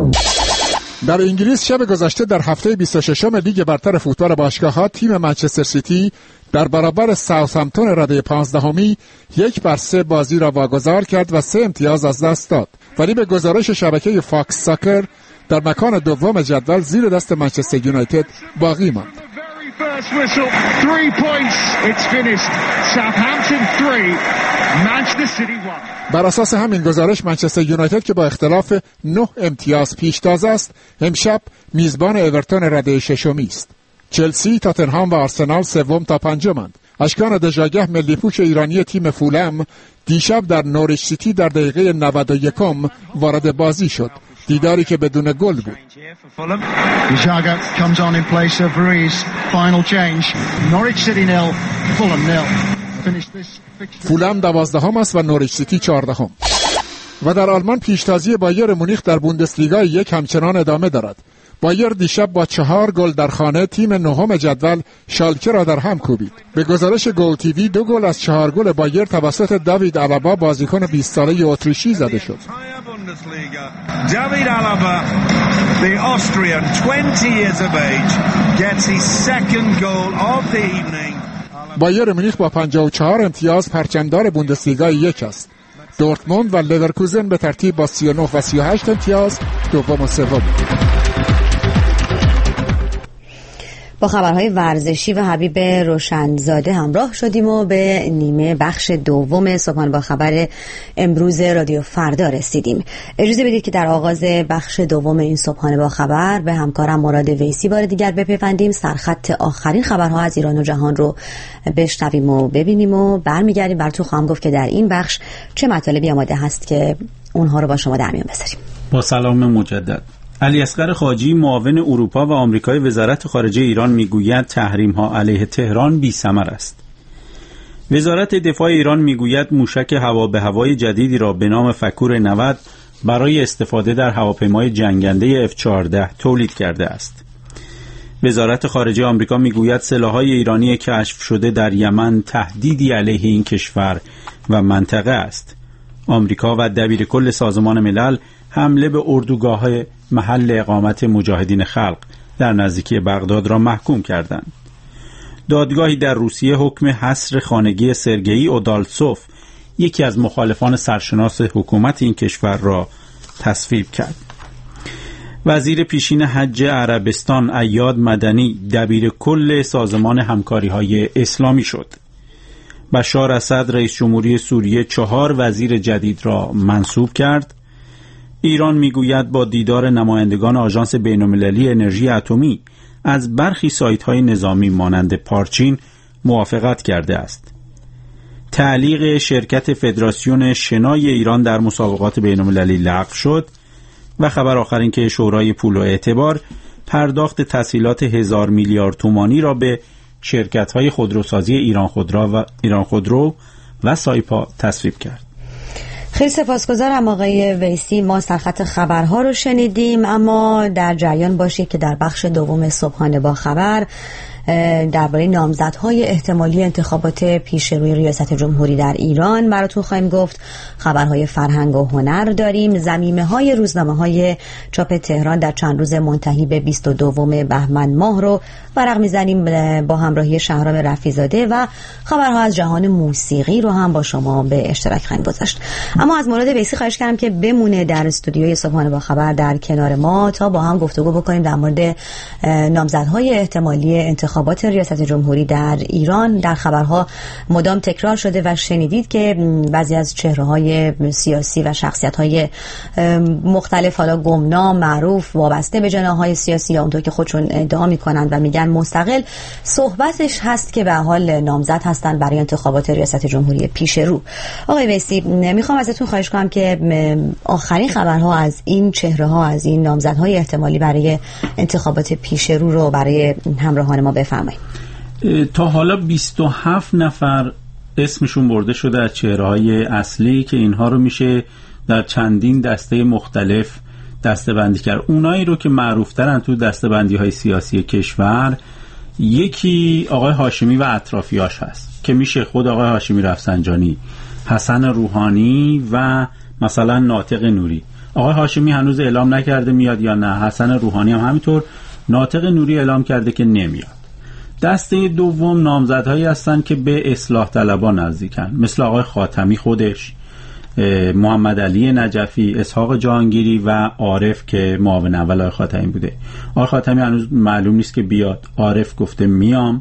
در انگلیس شب گذشته در هفته 26 لیگ برتر فوتبال باشگاه‌ها تیم منچستر سیتی در برابر ساوثهمپتون رده 15 1-3 بازی را واگذار کرد و 3 امتیاز از دست داد. ولی به گزارش شبکه فاکس ساکر در مکان دوم جدول زیر دست منچستر یونایتد باقی ماند. First whistle, 3 points, it's finished. Southampton 3, Manchester City 1. بر اساس همین گزارش منچستر یونایتد که با اختلاف 9 امتیاز پیشتاز است، امشب میزبان اورتون رده 6 است. چلسی، تاتنهام و آرسنال 3 تا 5 اشکان دژاگه ملی پوش ایرانی تیم فولم دیشب در نوریچ سیتی در دقیقه 91 وارد بازی شد. دیداری که بدون گل بود. Ujaga comes on in place of Ruiz. Final change. Norwich City 0, Fulham 0. فولم 12 است و نوریچ سیتی 14. و در آلمان پیشتازی بایر مونیخ در بوندسلیگا یک همچنان ادامه دارد. بایر دیشب با 4 گل در خانه تیم نهم جدول شالکه را در هم کوبید. به گزارش گل تیوی 2 گل از 4 گل بایر توسط داوید آلابا بازیکن 20 ساله اتریشی زده شد. David Alaba, the Austrian, 20 years of age, gets his second goal of the evening. بایر مونیخ با 54 امتیاز پرچمدار بوندسلیگا 1 است. دورتموند و لورکوزن به ترتیب با 39 و 38 امتیاز دوم و سوم. با خبرهای ورزشی و حبیب روشنزاده همراه شدیم و به نیمه بخش دوم صبحانه با خبر امروز رادیو فردا رسیدیم. اجازه بدید که در آغاز بخش دوم این صبحانه با خبر به همکارم مراد ویسی بار دیگر بپیوندیم، سرخط آخرین خبرها از ایران و جهان رو بشنویم و ببینیم و برمیگردیم براتون خواهم گفت که در این بخش چه مطالبی آماده هست که اونها رو با شما در میان بذاریم. با سلام مجدد. علی اصغر خاجی معاون اروپا و آمریکای وزارت خارجه ایران میگوید تحریم‌ها علیه تهران بی‌ثمر است. وزارت دفاع ایران میگوید موشک هوا به هوای جدیدی را به نام فکور 90 برای استفاده در هواپیمای جنگنده F-14 تولید کرده است. وزارت خارجه آمریکا میگوید سلاح‌های ایرانی کشف شده در یمن تهدیدی علیه این کشور و منطقه است. آمریکا و دبیرکل سازمان ملل حمله به اردوگاه محل اقامت مجاهدین خلق در نزدیکی بغداد را محکوم کردند. دادگاهی در روسیه حکم حصر خانگی سرگئی اودالتسوف، یکی از مخالفان سرشناس حکومت این کشور، را تصویب کرد. وزیر پیشین حج عربستان ایاد مدنی دبیر کل سازمان همکاری‌های اسلامی شد. بشار اسد رئیس جمهوری سوریه 4 وزیر جدید را منصوب کرد. ایران میگوید با دیدار نمایندگان آژانس بین‌المللی انرژی اتمی از برخی سایت‌های نظامی مانند پارچین موافقت کرده است. تعلیق شرکت فدراسیون شنای ایران در مسابقات بین‌المللی لغو شد. و خبر آخر این که شورای پول و اعتبار پرداخت تسهیلات 1000 میلیارد تومانی را به شرکت‌های خودروسازی ایران خودرو و سایپا تصویب کرد. خیلی سپاسگزارم آقای ویسی. ما سرخط خبرها رو شنیدیم، اما در جریان باشید که در بخش دوم صبحانه با خبر درباره نامزدهای احتمالی انتخابات پیش روی ریاست جمهوری در ایران براتون خواهیم گفت. خبرهای فرهنگ و هنر داریم. ضمیمه‌های روزنامه‌های چاپ تهران در چند روز منتهی به 22 بهمن ماه رو ورق میزنیم با همراهی شهرام رفیع‌زاده و خبرها از جهان موسیقی رو هم با شما به اشتراک خواهیم گذاشت. اما از مراد ویسی خواهش کردم که بمونه در استودیوی صبحانه با خبر در کنار ما تا با هم گفتگو بکنیم در مورد نامزدهای احتمالی انتخابات ریاست جمهوری در ایران. در خبرها مدام تکرار شده و شنیدید که بعضی از چهره‌های سیاسی و شخصیت‌های مختلف، حالا گمنام، معروف، وابسته به جناح‌های سیاسی یا اونطور که خودشون ادعا می‌کنند و میگن مستقل، صحبتش هست که به حال نامزد هستن برای انتخابات ریاست جمهوری پیش رو. آقای ویسی، میخوام ازتون خواهش کنم که آخرین خبرها از این چهره‌ها، از این نامزدهای احتمالی برای انتخابات پیش رو برای همراهان ما بفرمایید. تا حالا 27 نفر اسمشون برده شده از چهره‌های اصلی که اینها رو میشه در چندین دسته مختلف دسته‌بندی کرد. اونایی رو که معروف‌ترن تو دسته‌بندی‌های سیاسی کشور، یکی آقای هاشمی و اطرافیاش هست که میشه خود آقای هاشمی رفسنجانی، حسن روحانی و مثلا ناطق نوری. آقای هاشمی هنوز اعلام نکرده میاد یا نه، حسن روحانی هم همینطور، ناطق نوری اعلام کرده که نمیاد. دسته دوم نامزدهایی هستن که به اصلاح طلبان نزدیکن، مثل آقای خاتمی خودش، محمد علی نجفی، اسحاق جهانگیری و عارف که معاون اول آقای خاتمی بوده. آقای خاتمی هنوز معلوم نیست که بیاد، عارف گفته میام،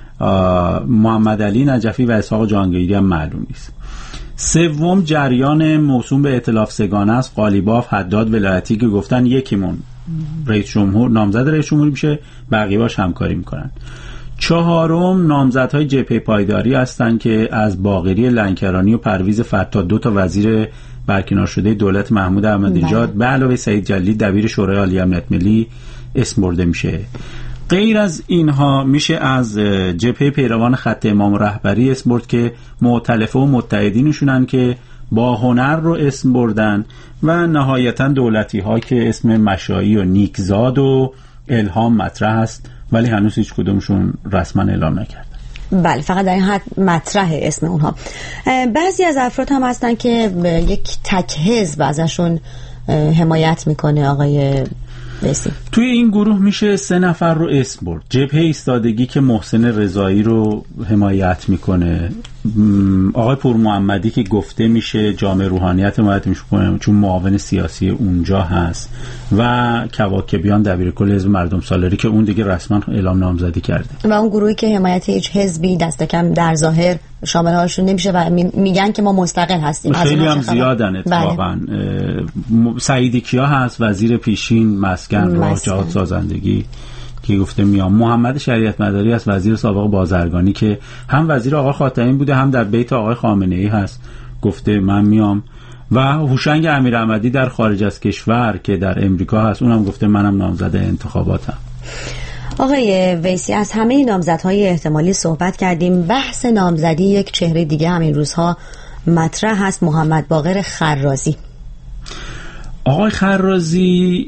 محمد علی نجفی و اسحاق جهانگیری هم معلوم نیست. سوم جریان موسوم به ائتلاف سگانه است، قالیباف، حداد، ولایتی که گفتن یکیمون رئیس جمهور نامزد رئیس جمهوری میشه، بقیه باش همکاری میکنن. چهارم نامزدهای جبهه پایداری هستند که از باقری لنکرانی و پرویز فتاح 2 تا وزیر برکنار شده دولت محمود احمدی‌نژاد به علاوه سعید جلیلی دبیر شورای عالی امنیت ملی اسم برده میشه. غیر از اینها میشه از جبهه پیروان خط امام رهبری اسم برد که مؤتلفه و متحدینشونن که با هنر رو اسم بردن و نهایتا دولتی ها که اسم مشایی و نیکزاد و الهام مطرح است ولی هنوز هیچ کدومشون رسما اعلام نکردن. بله، فقط در این حد مطرح اسم اونها. بعضی از افراد هم هستن که یک تک حزب ازشون حمایت میکنه. آقای ویسی، توی این گروه میشه 3 نفر رو اسم برد. جبهه ایستادگی که محسن رضایی رو حمایت میکنه، آقای پور محمدی که گفته میشه جامعه روحانیت حمایت میکنه چون معاون سیاسی اونجا هست، و کواکبیان دبیرکل حزب مردم سالاری که اون دیگه رسما اعلام نامزدی کرده، و اون گروهی که حمایت هیچ حزبی دست کم در ظاهر شامل هاشون نمیشه و میگن که ما مستقل هستیم. خیلی هم زیادن اتفاقا. سعید کیا هست، وزیر پیشین مسکن راه جهاد سازندگی که گفته میام. محمد شریعت مداری است، وزیر سابق بازرگانی که هم وزیر آقای خاتمی بوده هم در بیت آقای خامنه‌ای هست، گفته من میام. و هوشنگ امیراحمدی در خارج از کشور که در امریکا هست، اونم گفته منم نامزد انتخاباتم. آقای ویسی، از همه نامزدهای احتمالی صحبت کردیم. بحث نامزدی یک چهره دیگه هم این روزها مطرح هست، محمد باقر خرازی. آقای خرازی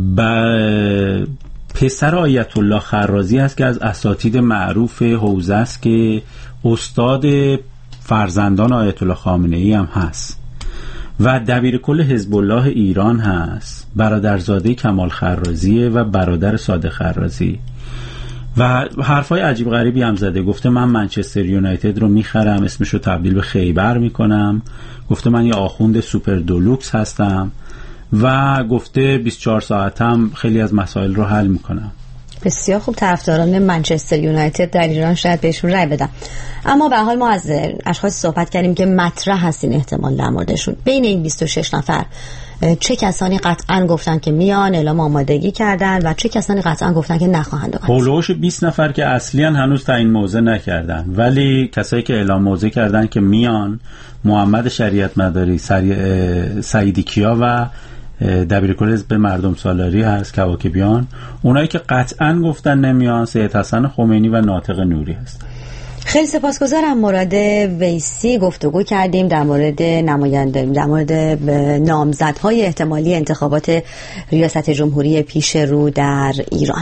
پسر آیت الله خرازی است که از اساتید معروف حوزه است که استاد فرزندان آیت الله خامنه‌ای هم هست و دبیر کل حزب الله ایران هست، برادرزاده کمال خرازیه و برادر صادق خرازی، و حرفای عجیب غریبی هم زده. گفته من منچستر یونایتد رو میخرم، اسمش رو تبدیل به خیبر میکنم، گفته من یه آخوند سوپر دولوکس هستم و گفته 24 ساعتم خیلی از مسائل رو حل میکنم. بسیار خوب، طرفداران منچستر یونایتد در ایران شاید بهشون رأی بدن. اما به حال ما از اشخاص صحبت کردیم که مطرح هستین احتمال در موردشون. بین این 26 نفر چه کسانی قطعا گفتن که میان اعلام آمادگی کردن و چه کسانی قطعا گفتن که نخواهند اومد؟ هولوش 20 نفر که اصلیاً هنوز تعیین موضع نکردن، ولی کسایی که اعلام موضع کردن که میان: محمد شریعت مداری، سعید کیا و دبیرکل حزب مردم سالاری هست، کواکبیان. اونایی که قطعا گفتن نمیان سید حسن خمینی و ناطق نوری هست. خیلی سپاسگزارم. مراد ویسی گفتگو کردیم در مورد در مورد نامزدهای احتمالی انتخابات ریاست جمهوری پیش رو در ایران.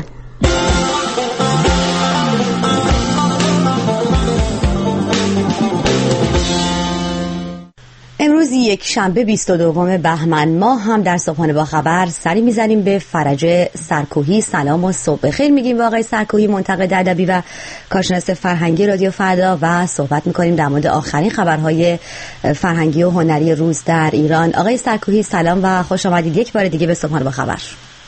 امروز یک شنبه 22 بهمن ماه هم در صبحانه با خبر سری میزنیم به فرج سرکوهی. سلام و صبح بخیر میگیم با آقای سرکوهی، منتقد ادبی و کارشناس فرهنگی رادیو فردا، و صحبت میکنیم در مورد آخرین خبرهای فرهنگی و هنری روز در ایران. آقای سرکوهی سلام و خوش آمدید یک بار دیگه به صبحانه با خبر.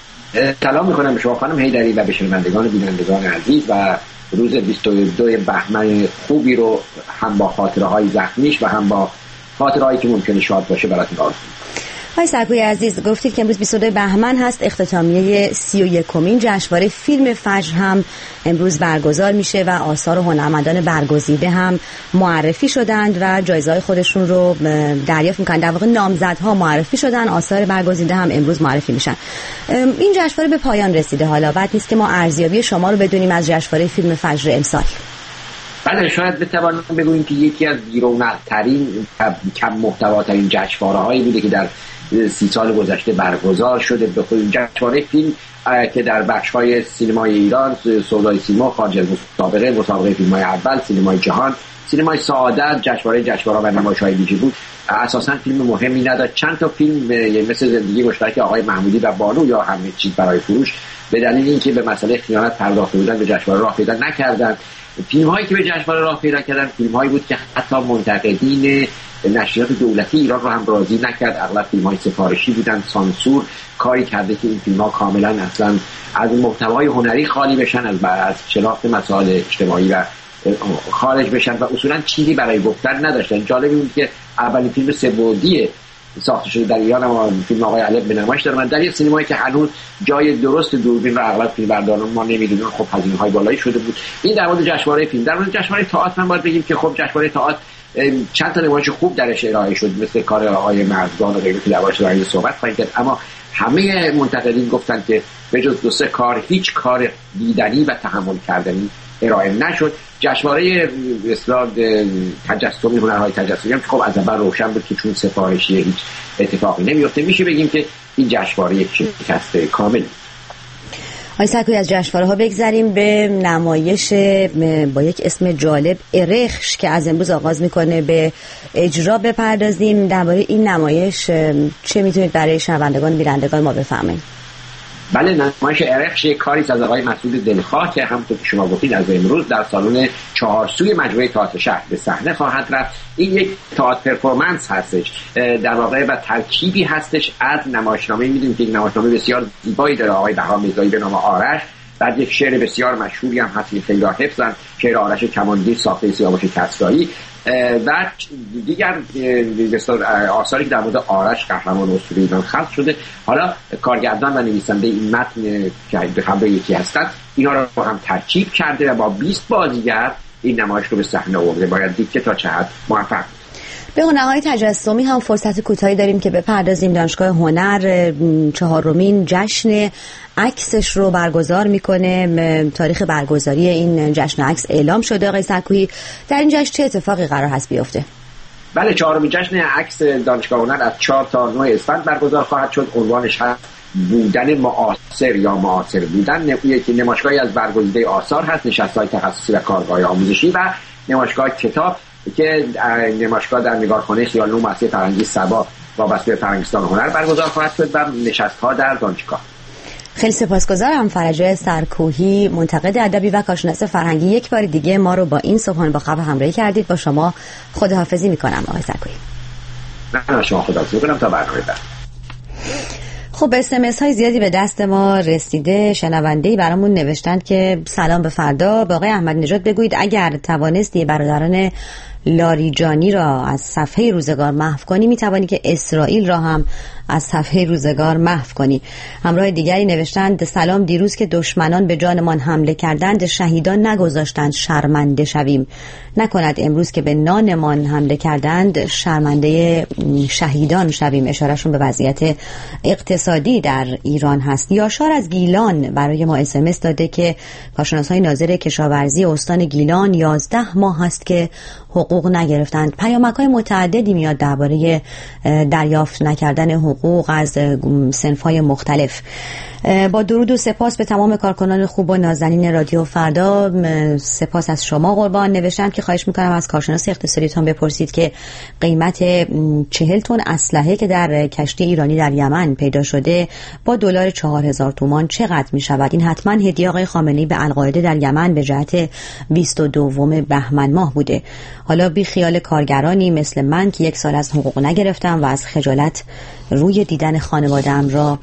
سلام میکنم به شما خانم حیدری و به شنوندگان و بینندگان عزیز، و روز 22 بهمن خوبی رو هم با خاطره های زخمیش و هم با خاطرهایی که ممکنه شاد باشه براتون آرزو می‌کنم. آقای سرکوهی عزیز، گفتید که امروز 22 بهمن هست، اختتامیه 31مین جشنواره فیلم فجر هم امروز برگزار میشه و آثار هنرمندان برگزیده هم معرفی شدند و جایزه‌های خودشون رو دریافت میکنن. در واقع نامزدها معرفی شدن، آثار برگزیده هم امروز معرفی میشن. این جشنواره به پایان رسیده، حالا بعد نیست که ما ارزیابی شما رو بدونیم از جشنواره فیلم فجر امسال. بله، شاید بتوانم بگوییم که یکی از بی‌رونق‌ترین، کم محتواترین جشنواره‌هایی بوده که در 30 سال گذشته برگزار شده. به خصوص جشنواره فیلم که در بخش‌های سینمای ایران، سودای سینما، خارج از مسابقه فیلم‌های اول، سینمای جهان، سینمای سعادت، جشنواره و نمایش‌های ویژه بود، اساساً فیلم مهمی نداشت. چند تا فیلم مثل زندگی مشترک آقای محمودی و بانو یا همه چیز برای فروش به دلیل اینکه به مسئله خیانت پرداخته بودن به جشنواره راه پیدا نکردند. فیلم هایی که به جشنواره راه پیدا کردن فیلم هایی بود که حتی منتقدین نشریات دولتی ایران رو هم راضی نکرد. اغلب فیلم های سفارشی بودن، سانسور کاری کرده که این فیلم ها کاملا اصلا از محتوای هنری خالی بشن، از شناخت مسائل اجتماعی و خارج بشن و اصولا چیزی برای گفتن نداشتن. جالب بود که اولین فیلم سه‌بعدی ساخته شده در ایران اما فیلم آقای علی به نمایش داره. من در یک سینمایی که هنوز جای درست دوربین و اغلب فیلمبرداران ما نمیدونن، خب هزینه‌های بالایی شده بود. این در مورد جشنواره فیلم. در مورد جشنواره تئاتر من باید بگیم که خب جشنواره تئاتر چند تا نمایش خوب درش ارائه شد، مثل کار آقای مرزبان و غیره که دربارش داریم صحبت خواهیم کرد، اما همه منتقدین گفتن که به جز 2-3 کار هیچ کار دیدنی و تحمل کردنی ارائه نشد. جشنواره اصلاح تجسمی، هنرهای تجسمی هم خب از اول روشن بود که چون سفارشیه هیچ اتفاقی نمیفته. میشه بگیم که این جشنواره یک شکست کامل. آقای سرکویی از جشنواره ها بگذریم به نمایش با یک اسم جالب ارخش که از امروز آغاز میکنه به اجرا بپردازیم. درباره این نمایش چه میتونید برای شنوندگان بینندگان ما بفهمید؟ بله، نمایش ارخش یک کاری از آقای مسعود دلخواه که همونطور که شما گفتید از امروز در سالن 4 سوی مجموعه تئاتر شهر به صحنه خواهد رفت. این یک تئاتر پرفورمنس هستش در واقع و ترکیبی هستش از نمایشنامه. میدونید که یک نمایشنامه بسیار زیبایی داره آقای بهرام میرزایی به نام آرش، بعد یک شعر بسیار مشهوری هم هست که خیلی حفظن، شعر آرش کماندی ساخته سیاوش کسرایی و دیگر آثاری که در مورد آرش قهرمان اسطوره ایران خلق شده. حالا کارگردان و نویسنده این متن که به همراه یکی هستند اینا رو با هم ترکیب کرده و با 20 بازیگر این نمایش رو به صحنه آورده. باید دید که تا چه حد موفق. به هنرهای تجسمی هم فرصت کوتاهی داریم که بپردازیم. دانشگاه هنر 4مین جشن عکسش رو برگزار میکنه. تاریخ برگزاری این جشن عکس اعلام شده. آقای سرکویی، در این جشن چه اتفاقی قرار هست بیفته؟ بله، 4مین جشن عکس دانشگاه هنر از 4 تا 9 اسفند برگزار خواهد شد. عنوانش هست بودن معاصر یا معاصر بودن. یکی نمایشگاهی از برگزیده آثار هست، نشست‌های تخصصی و کارگاه آموزشی و نمایشگاه کتاب که نمایشگاه در نگارخانه خیال‌نو مؤسسه فرهنگی سبا وابسته به فرهنگستان هنر برگزار خواهد شد و نشست‌ها در دانشگاه. خیلی سپاسگزارم. فرجه سرکوهی، منتقد ادبی و کارشناس فرهنگی، یک بار دیگه ما رو با این صبحانه با خبر همراهی کردید. با شما خداحافظی میکنم آقای سرکوهی. من شما خداحافظی میکنم تا برنامه بعد. خب SMS های زیادی به دست ما رسیده. شنونده‌ای برامون نوشتند که سلام به فردا، به آقای احمدی نژاد بگویید اگر توانستی برادران لاریجانی را از صفحه روزگار محو کنی، میتوانی که اسرائیل را هم از صفحه روزگار محو کنی. همراه دیگری نوشتند سلام، دیروز که دشمنان به جانمان حمله کردند شهیدان نگذاشتند شرمنده شویم، نکند امروز که به نانمان حمله کردند شرمنده شهیدان شویم. اشارهشون به وضعیت اقتصادی در ایران هست. یاشار از گیلان برای ما SMS داده که کارشناس‌های ناظر کشاورزی استان گیلان 11 ماه هست که حقوق نگرفتند. پیامک‌های متعددی میاد درباره دریافت نکردن حقوق از صنف‌های مختلف. با درود و سپاس به تمام کارکنان خوب و نازنین رادیو فردا. سپاس از شما قربان. نوشتم که خواهش میکنم از کارشناس اقتصادیتون بپرسید که قیمت 40 تن اسلحه که در کشتی ایرانی در یمن پیدا شده با دلار 4000 تومان چقدر میشود؟ این حتما هدیه آقای خامنه‌ای به القاعده در یمن به جهت 22 بهمن ماه بوده. حالا بی خیال کارگرانی مثل من که 1 سال از حقوق نگرفتم و از خجالت روی دیدن خانواده‌ام را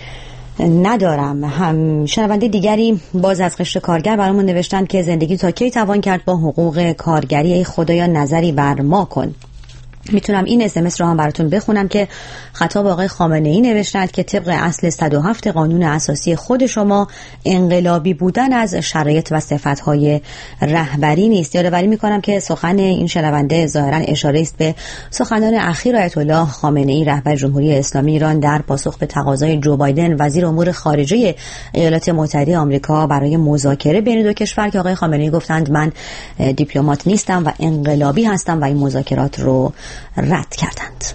ندارم. هم شنونده دیگری باز از قشر کارگر برامون نوشتن که زندگی تا کی توان کرد با حقوق کارگری؟ ای خدایا نظری بر ما کن. میتونم این SMS رو هم براتون بخونم که خطاب آقای خامنه‌ای نوشتند که طبق اصل 107 قانون اساسی خود شما انقلابی بودن از شرایط و صفت‌های رهبری نیست. یادآوری میکنم که سخن این شنونده ظاهرا اشاره است به سخنان اخیر آیت الله خامنه‌ای رهبر جمهوری اسلامی ایران در پاسخ به تقاضای جو بایدن وزیر امور خارجه ایالات متحده آمریکا برای مذاکره بین دو کشور که آقای خامنه‌ای گفتند من دیپلمات نیستم و انقلابی هستم و این مذاکرات رو رد کردند.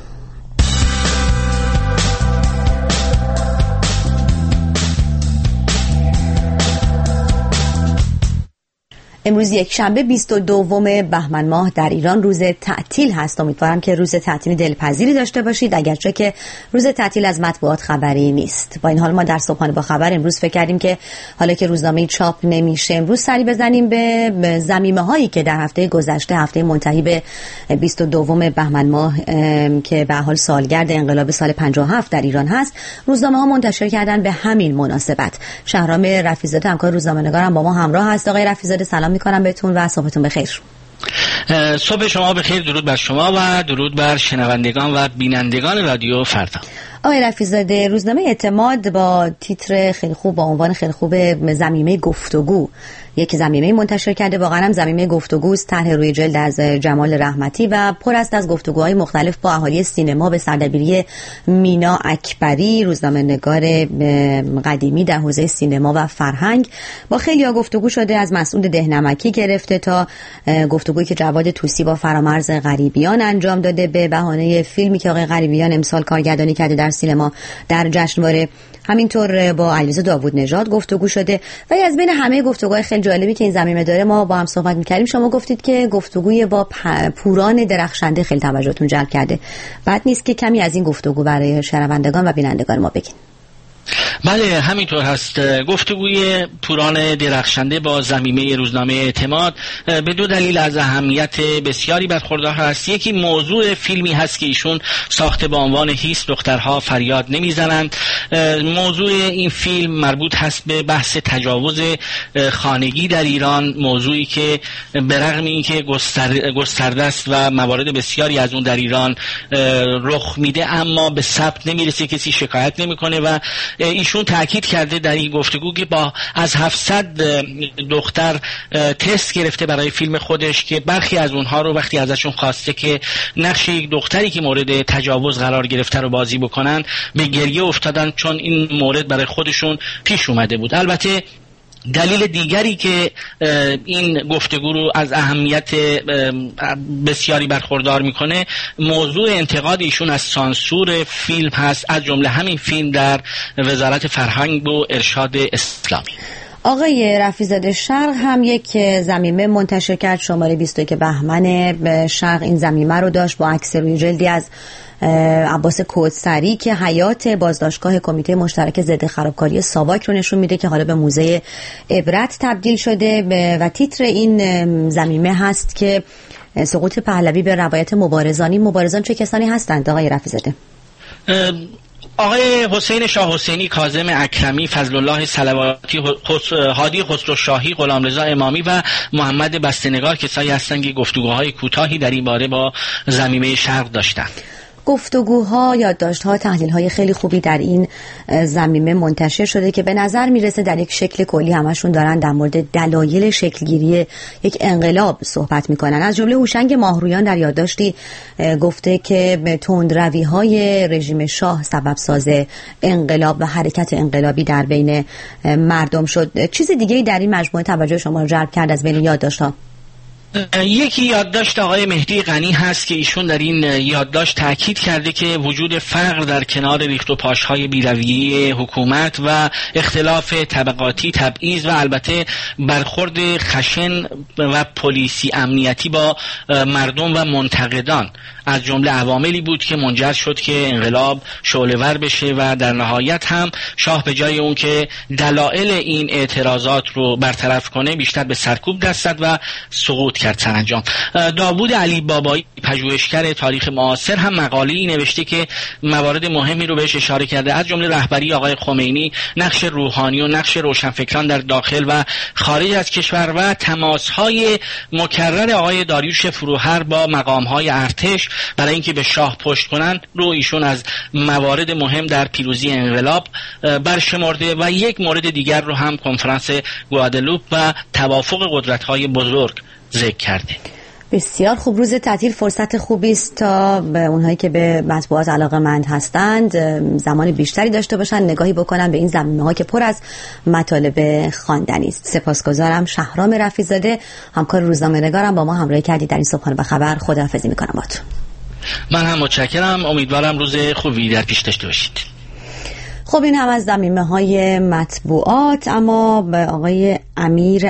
امروز یک شنبه 22 بهمن ماه در ایران روز تعطیل هست. امیدوارم که روز تعطیل دلپذیری داشته باشید، اگرچه که روز تعطیل از مطبوعات خبری نیست. با این حال ما در صبحانه با خبر امروز فکر کردیم که حالا که روزنامه چاپ نمیشه امروز سری بزنیم به ضمیمه هایی که در هفته گذشته، هفته منتهی به 22 بهمن ماه که به حال سالگرد انقلاب سال 57 در ایران هست، روزنامه ها منتشر کردن به همین مناسبت. شهرام رفیع‌زاده همکار روزنامه‌نگارم با ما همراه هست. آقای رفیع‌زاده سلام میکنم بهتون و صبحتون بخیر. صبح شما بخیر، درود بر شما و درود بر شنوندگان و بینندگان رادیو فردا. آقای رفیع‌زاده، روزنامه اعتماد با تیتر خیلی خوب با عنوان خیلی خوب ضمیمه گفتگو یک ضمیمه منتشر کرده. واقعا هم ضمیمه گفتگوست، طرح روی جلد از جمال رحمتی و پر است از گفتگوهای مختلف با اهالی سینما به سردبیری مینا اکبری، روزنامه‌نگار قدیمی در حوزه سینما و فرهنگ. با خیلی‌ها گفتگو شده، از مسعود دهنمکی گرفته تا گفتگویی که جواد طوسی با فرامرز غریبیان انجام داده به بهانه فیلمی که آقای غریبیان امسال کارگردانی کرده در سینما در جشنواره. همینطور با علیرضا داوود نژاد گفتگو شده و از بین همه گفتگوهای خیلی جالبی که این ضمیمه داره ما با هم صحبت می‌کردیم. شما گفتید که گفتگوی با پوران درخشنده خیلی توجهتون جلب کرده. بد نیست که کمی از این گفتگو برای شنوندگان و بینندگان ما بگین. بله همینطور هست. گفتگوی پوران درخشنده با ضمیمه روزنامه اعتماد به دو دلیل از اهمیت بسیاری برخوردار هست. یکی موضوع فیلمی هست که ایشون ساخته با عنوان هیچ دخترها فریاد نمیزنند. موضوع این فیلم مربوط هست به بحث تجاوز خانگی در ایران، موضوعی که به رغم اینکه گسترده است و موارد بسیاری از اون در ایران رخ میده اما به ثبت نمیرسه، کسی شکایت نمیکنه و ایشون تاکید کرده در این گفتگو که با از 700 دختر تست گرفته برای فیلم خودش که برخی از اونها رو وقتی ازشون خواسته که نقش یک دختری که مورد تجاوز قرار گرفته رو بازی بکنن به گریه افتادن، چون این مورد برای خودشون پیش اومده بود. البته دلیل دیگری که این گفتگو رو از اهمیت بسیاری برخوردار میکنه موضوع انتقاد ایشون از سانسور فیلم هست، از جمله همین فیلم در وزارت فرهنگ و ارشاد اسلامی. آقای رفیع‌زاده، شرق هم یک ضمیمه منتشر کرد، شماره 21 بهمن. شرق این ضمیمه رو داشت با عکس روی جلدی از عباس کوثری که حیات بازداشتگاه کمیته مشترک ضد خرابکاری ساواک رو نشون میده که حالا به موزه عبرت تبدیل شده و تیتر این ضمیمه هست که سقوط پهلوی به روایت مبارزانی. مبارزان چه کسانی هستند آقای رفیع‌زاده؟ آقای حسین شاه حسینی، کاظم اکرمی، فضل الله صلواتی، هادی خسروشاهی، غلامرضا امامی و محمد بسته‌نگار کسایی هستند که گفتگوهای کوتاهی در این باره با ضمیمه شرق داشتند. گفتگوها، یادداشت‌ها، تحلیل‌های خیلی خوبی در این ضمیمه منتشر شده که به نظر میرسه در یک شکل کلی همشون دارن در مورد دلایل شکلگیری یک انقلاب صحبت میکنن. از جمله هوشنگ ماهرویان در یادداشتی گفته که تندروی‌های رژیم شاه سبب ساز انقلاب و حرکت انقلابی در بین مردم شد. چیز دیگه‌ای در این مجموعه توجه شما رو جلب کرد از بین یادداشت‌ها؟ یکی یادداشت آقای مهدی غنی هست که ایشون در این یادداشت تاکید کرده که وجود فقر در کنار ریخت و پاشهای بی‌رویه حکومت و اختلاف طبقاتی، تبعیض و البته برخورد خشن و پلیسی امنیتی با مردم و منتقدان از جمله عواملی بود که منجر شد که انقلاب شعله‌ور بشه و در نهایت هم شاه به جای اون که دلایل این اعتراضات رو برطرف کنه بیشتر به سرکوب دست زد و سقوط کرد سرانجام. داوود علی بابایی، پژوهشگر تاریخ معاصر، هم مقاله‌ای نوشته که موارد مهمی رو بهش اشاره کرده، از جمله رهبری آقای خمینی، نقش روحانی و نقش روشنفکران در داخل و خارج از کشور و تماس‌های مکرر آقای داریوش فروهر با مقام‌های ارتش برای اینکه به شاه پشت کنن رو ایشون از موارد مهم در پیروزی انقلاب برشمرده و یک مورد دیگر رو هم کنفرانس گوادلوپ و توافق قدرت‌های بزرگ ذکر کرده. بسیار خوب. روز تعطیل فرصت خوبی است تا به اونهایی که به مطبوعات علاقه‌مند هستند زمان بیشتری داشته باشن، نگاهی بکنن به این ضمیمه‌ها که پر از مطالب خواندنی است. سپاسگزارم. شهرام رفیع‌زاده، همکار روزنامه‌نگارم، با ما همراهی کردید در این صبحانه با خبر. خداحافظی می‌کنم باهاتون. من هم متشکرم. امیدوارم روز خوبی در پیش داشته باشید. خب این هم از ضمیمه‌های مطبوعات. اما به آقای امیر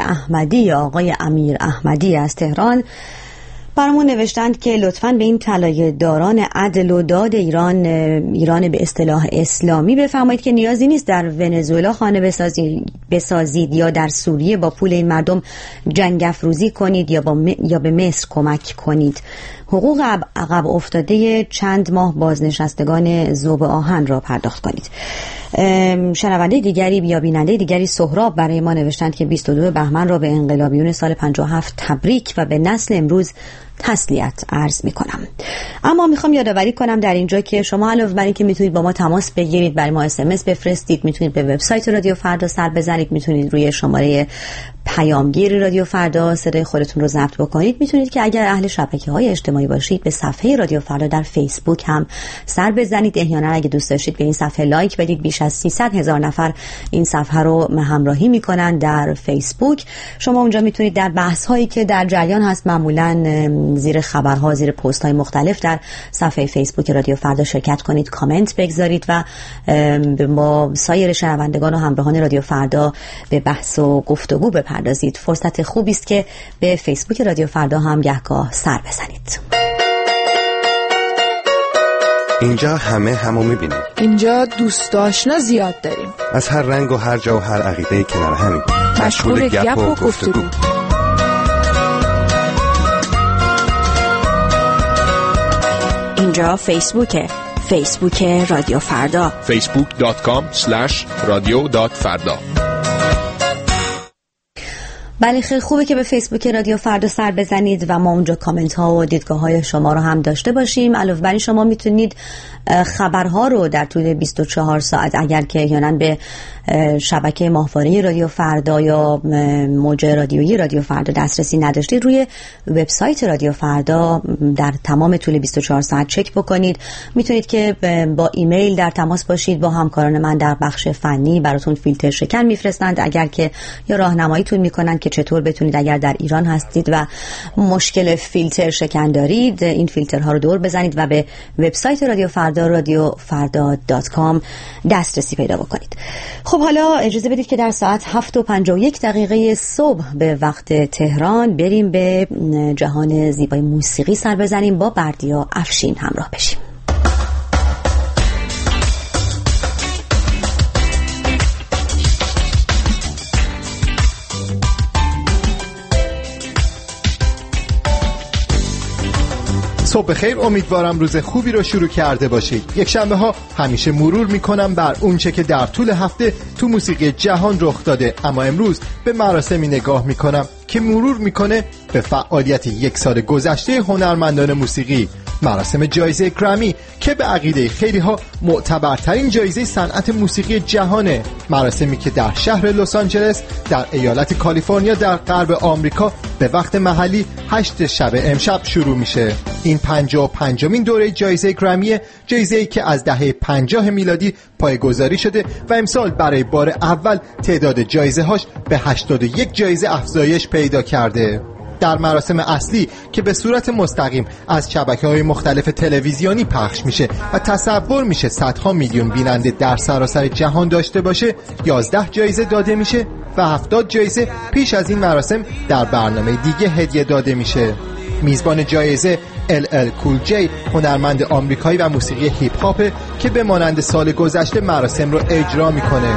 احمدی از تهران برامون نوشتند که لطفاً به این طلایه داران عدل و داد ایران به اصطلاح اسلامی بفرمایید که نیازی نیست در ونزوئلا خانه بسازید یا در سوریه با پول این مردم جنگ افروزی کنید یا به مصر کمک کنید. حقوق عقب افتاده چند ماه بازنشستگان ذوب آهن را پرداخت کنید. شنونده دیگری یا بیننده دیگری سهراب برای ما نوشتند که 22 بهمن را به انقلابیون سال 57 تبریک و به نسل امروز تسلیت عرض میکنم. اما میخوام یادآوری کنم در اینجا که شما علاوه بر اینکه میتونید با ما تماس بگیرید، برای ما SMS بفرستید، میتونید به وبسایت رادیو فردا سر بزنید، میتونید روی شماره پیامگیر رادیو فردا صدای خودتون رو ضبط بکنید، میتونید که اگر اهل شبکه‌های اجتماعی باشید به صفحه رادیو فردا در فیسبوک هم سر بزنید. احیانا اگه دوست داشتید به این صفحه لایک بدید. بیش از 300,000 نفر این صفحه رو همراهی میکنن در فیسبوک. شما اونجا میتونید در بحث هایی که در جریان هست، معمولا زیر خبرها، زیر پست های مختلف در صفحه فیسبوک رادیو فردا شرکت کنید، کامنت بگذارید و با سایر شنوندگان و همراهان رادیو فردا به بحث و گفتگو بپردازید. فرصت خوبی است که به فیسبوک رادیو فردا هم گهگاه سر بزنید. اینجا همو میبینیم. اینجا دوست آشنا زیاد داریم. از هر رنگ و هر جا و هر عقیده کنار همیم. مشغول گپ و گفتگو. اینجا فیسبوک رادیو فردا. facebook.com/radio.farda. بله، خیلی خوبه که به فیسبوک رادیو فردا سر بزنید و ما اونجا کامنت ها و دیدگاه های شما رو هم داشته باشیم. علاوه بر این شما میتونید خبرها رو در طول 24 ساعت اگر که احیانا به شبکه ماهواره رادیو فردا یا موج رادیویی رادیو فردا دسترسی نداشتید، روی وبسایت رادیو فردا در تمام طول 24 ساعت چک بکنید. میتونید که با ایمیل در تماس باشید با همکاران من در بخش فنی، براتون فیلتر شکن میفرستند اگر که یا راهنماییتون میکنن که چطور بتونید اگر در ایران هستید و مشکل فیلتر شکن دارید این فیلترها رو دور بزنید و به وبسایت رادیو فردا radiofarda.com دسترسی پیدا بکنید. خب حالا اجازه بدید که در ساعت 7:51 صبح به وقت تهران بریم به جهان زیبای موسیقی سر بزنیم، با بردیا افشین همراه بشیم. صبح بخیر، امیدوارم روز خوبی رو شروع کرده باشید. یک شنبه ها همیشه مرور میکنم بر اونچه که در طول هفته تو موسیقی جهان رخ داده، اما امروز به مراسمی نگاه میکنم که مرور میکنه به فعالیت یک سال گذشته هنرمندان موسیقی، مراسم جایزه گرمی که به عقیده خیلی ها معتبرترین جایزه صنعت موسیقی جهانه. مراسمی که در شهر لس آنجلس در ایالت کالیفرنیا در غرب آمریکا به وقت محلی 8 شب امشب شروع میشه. این 55مین دوره جایزه گرمی، جایزه‌ای که از دهه 50 میلادی پایه‌گذاری شده و امسال برای بار اول تعداد جایزه‌هاش به 81 جایزه افزایش پیدا کرده. در مراسم اصلی که به صورت مستقیم از شبکه‌های مختلف تلویزیونی پخش میشه و تصور میشه صدها میلیون بیننده در سراسر جهان داشته باشه، 11 جایزه داده میشه و 70 جایزه پیش از این مراسم در برنامه دیگه هدیه داده میشه. میزبان جایزه LL Cool J، هنرمند آمریکایی و موسیقی هیپ هاپ که به مانند سال گذشته مراسم رو اجرا میکنه.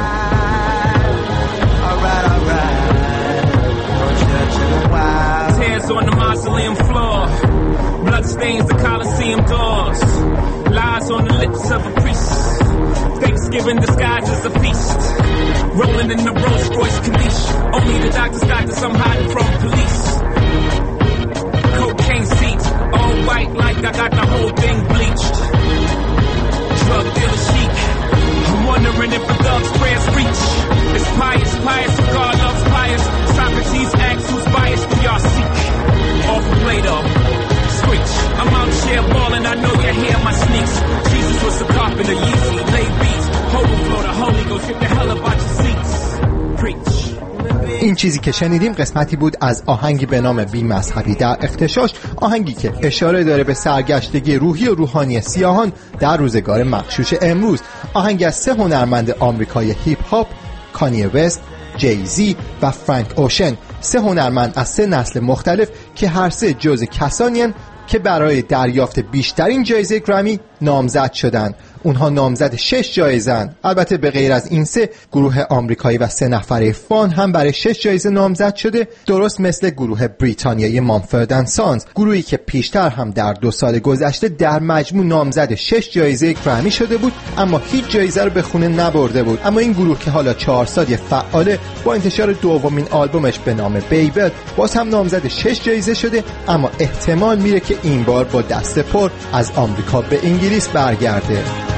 On the mausoleum floor, blood stains the Colosseum doors, lies on the lips of a priest, Thanksgiving disguised as a feast, rolling in the Rolls Royce Corniche, only the doctors got this, I'm hiding from police, cocaine seats, all white like I got the whole thing bleached, drug dealer chic, I'm wondering if the thug's prayers reach, it's pious, God loves pious, Socrates asks who's biased, do y'all seek? Off of Plato, screech. I'm out here balling, I know you hear my sneaks. Jesus was the carpenter, Yeezy, lay beats. Overflow the Holy Ghost, get the hell up out your seats. Preach. این چیزی که شنیدیم قسمتی بود از آهنگی به نام بی مذهبی در اختشاش، آهنگی که اشاره داره به سرگشتگی روحی و روحانی سیاهان در روزگار مغشوش امروز. آهنگ از 3 هنرمند آمریکایی هیپ هاپ، کانیه وست، جی زی و فرانک اوشن، 3 هنرمند از 3 نسل مختلف که هر 3 جزء کسانین که برای دریافت بیشترین جایزه گرمی نامزد شدند. اونها نامزد 6 جایزه‌اند. البته به غیر از این 3 گروه آمریکایی و 3 نفره فان هم برای 6 جایزه نامزد شده، درست مثل گروه بریتانیایی مامفورد اند سانز، گروهی که پیشتر هم در 2 سال گذشته در مجموع نامزد 6 جایزه گرمی شده بود اما هیچ جایزه رو به خونه نبرده بود. اما این گروه که حالا 4 سالی فعاله با انتشار دومین آلبومش به نام بیبل باز هم نامزد 6 جایزه شده، اما احتمال میره که این بار با دست پر از آمریکا به انگلیس برگرده.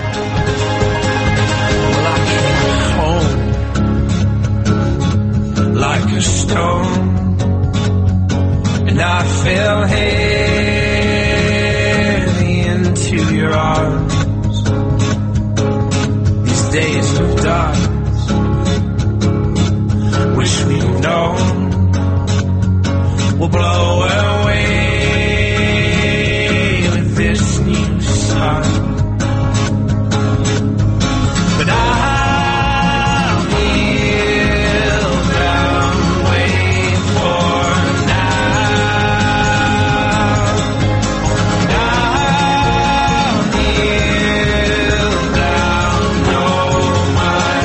Like a stone, and I fell heavy into your arms. These days of dark, wish we'd known, will blow away with this new sun. But I'll kneel down, wait for now. I'll kneel down, know my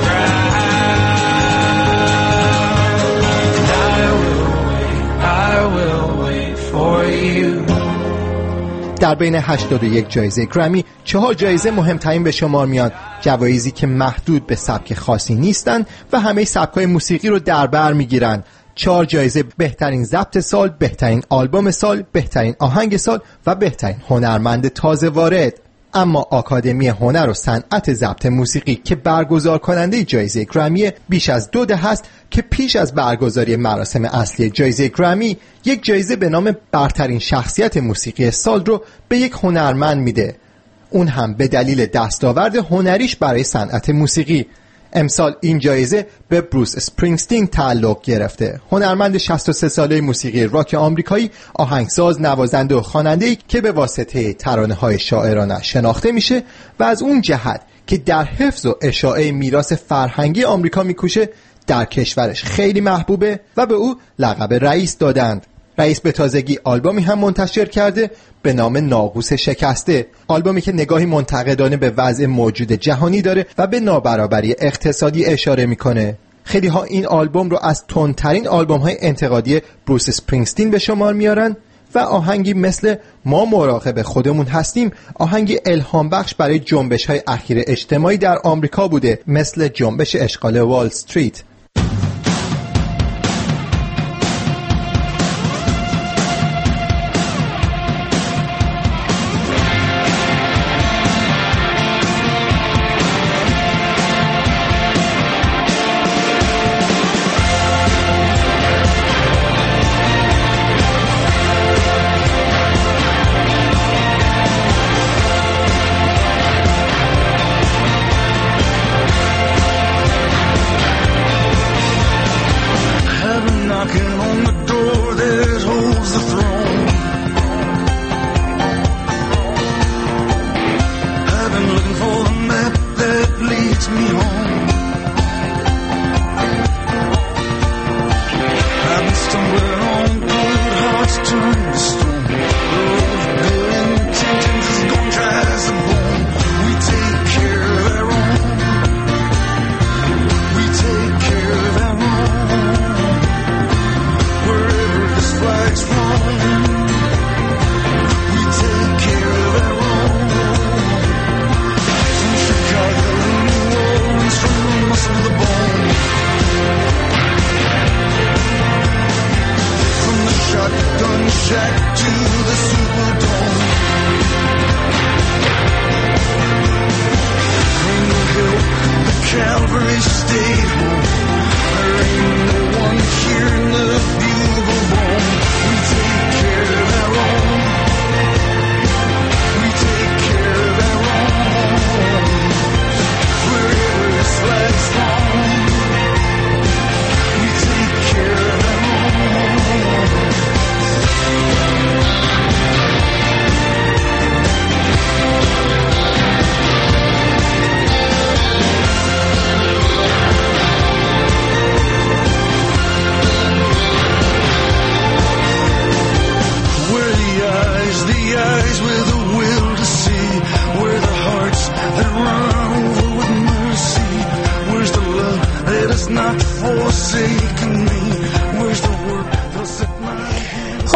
ground. I will wait for you. در بین 81 جایزه گرمی 4 جایزه مهمترین به شمار میاد، جوایزی که محدود به سبک خاصی نیستن و همه سبک‌های موسیقی رو در بر میگیرن. 4 جایزه بهترین ضبط سال، بهترین آلبوم سال، بهترین آهنگ سال و بهترین هنرمند تازه وارد. اما آکادمی هنر و صنعت ضبط موسیقی که برگزار کننده جایزه گرمی بیش از 2 دهه است که پیش از برگزاری مراسم اصلی جایزه گرمی یک جایزه به نام برترین شخصیت موسیقی سال رو به یک هنرمند میده، اون هم به دلیل دستاورد هنریش برای صنعت موسیقی. امسال این جایزه به بروس اسپرینگستین تعلق گرفته، هنرمند 63 ساله موسیقی راک آمریکایی، آهنگساز، نوازنده و خواننده‌ای که به واسطه ترانه‌های شاعرانه شناخته میشه و از اون جهت که در حفظ و اشاعه میراث فرهنگی آمریکا میکوشه در کشورش خیلی محبوبه و به او لقب رئیس دادند. رئیس به تازگی آلبومی هم منتشر کرده به نام ناقوس شکسته، آلبومی که نگاهی منتقدانه به وضع موجود جهانی داره و به نابرابری اقتصادی اشاره میکنه. خیلی ها این آلبوم رو از تندترین آلبوم های انتقادی بروس اسپرینگستین به شمار میارن و آهنگی مثل ما مراقب خودمون هستیم آهنگی الهام بخش برای جنبش های اخیر اجتماعی در آمریکا بوده، مثل جنبش اشغال وال استریت.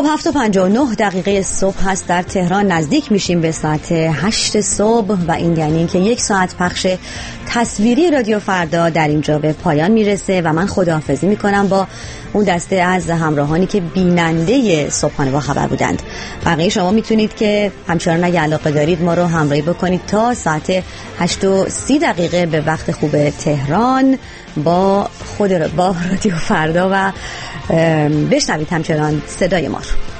7:59 صبح هست در تهران. نزدیک میشیم به ساعت 8 صبح و این یعنی که 1 ساعت پخش تصویری رادیو فردا در اینجا به پایان میرسه و من خداحافظی میکنم با اون دسته از همراهانی که بیننده صبحانه با خبر بودند. بقیه شما میتونید که همچنان اگه علاقه دارید ما رو همراهی بکنید تا ساعت 8:30 به وقت خوب تهران با رادیو فردا و بشنوید همچنان صدای ما رو.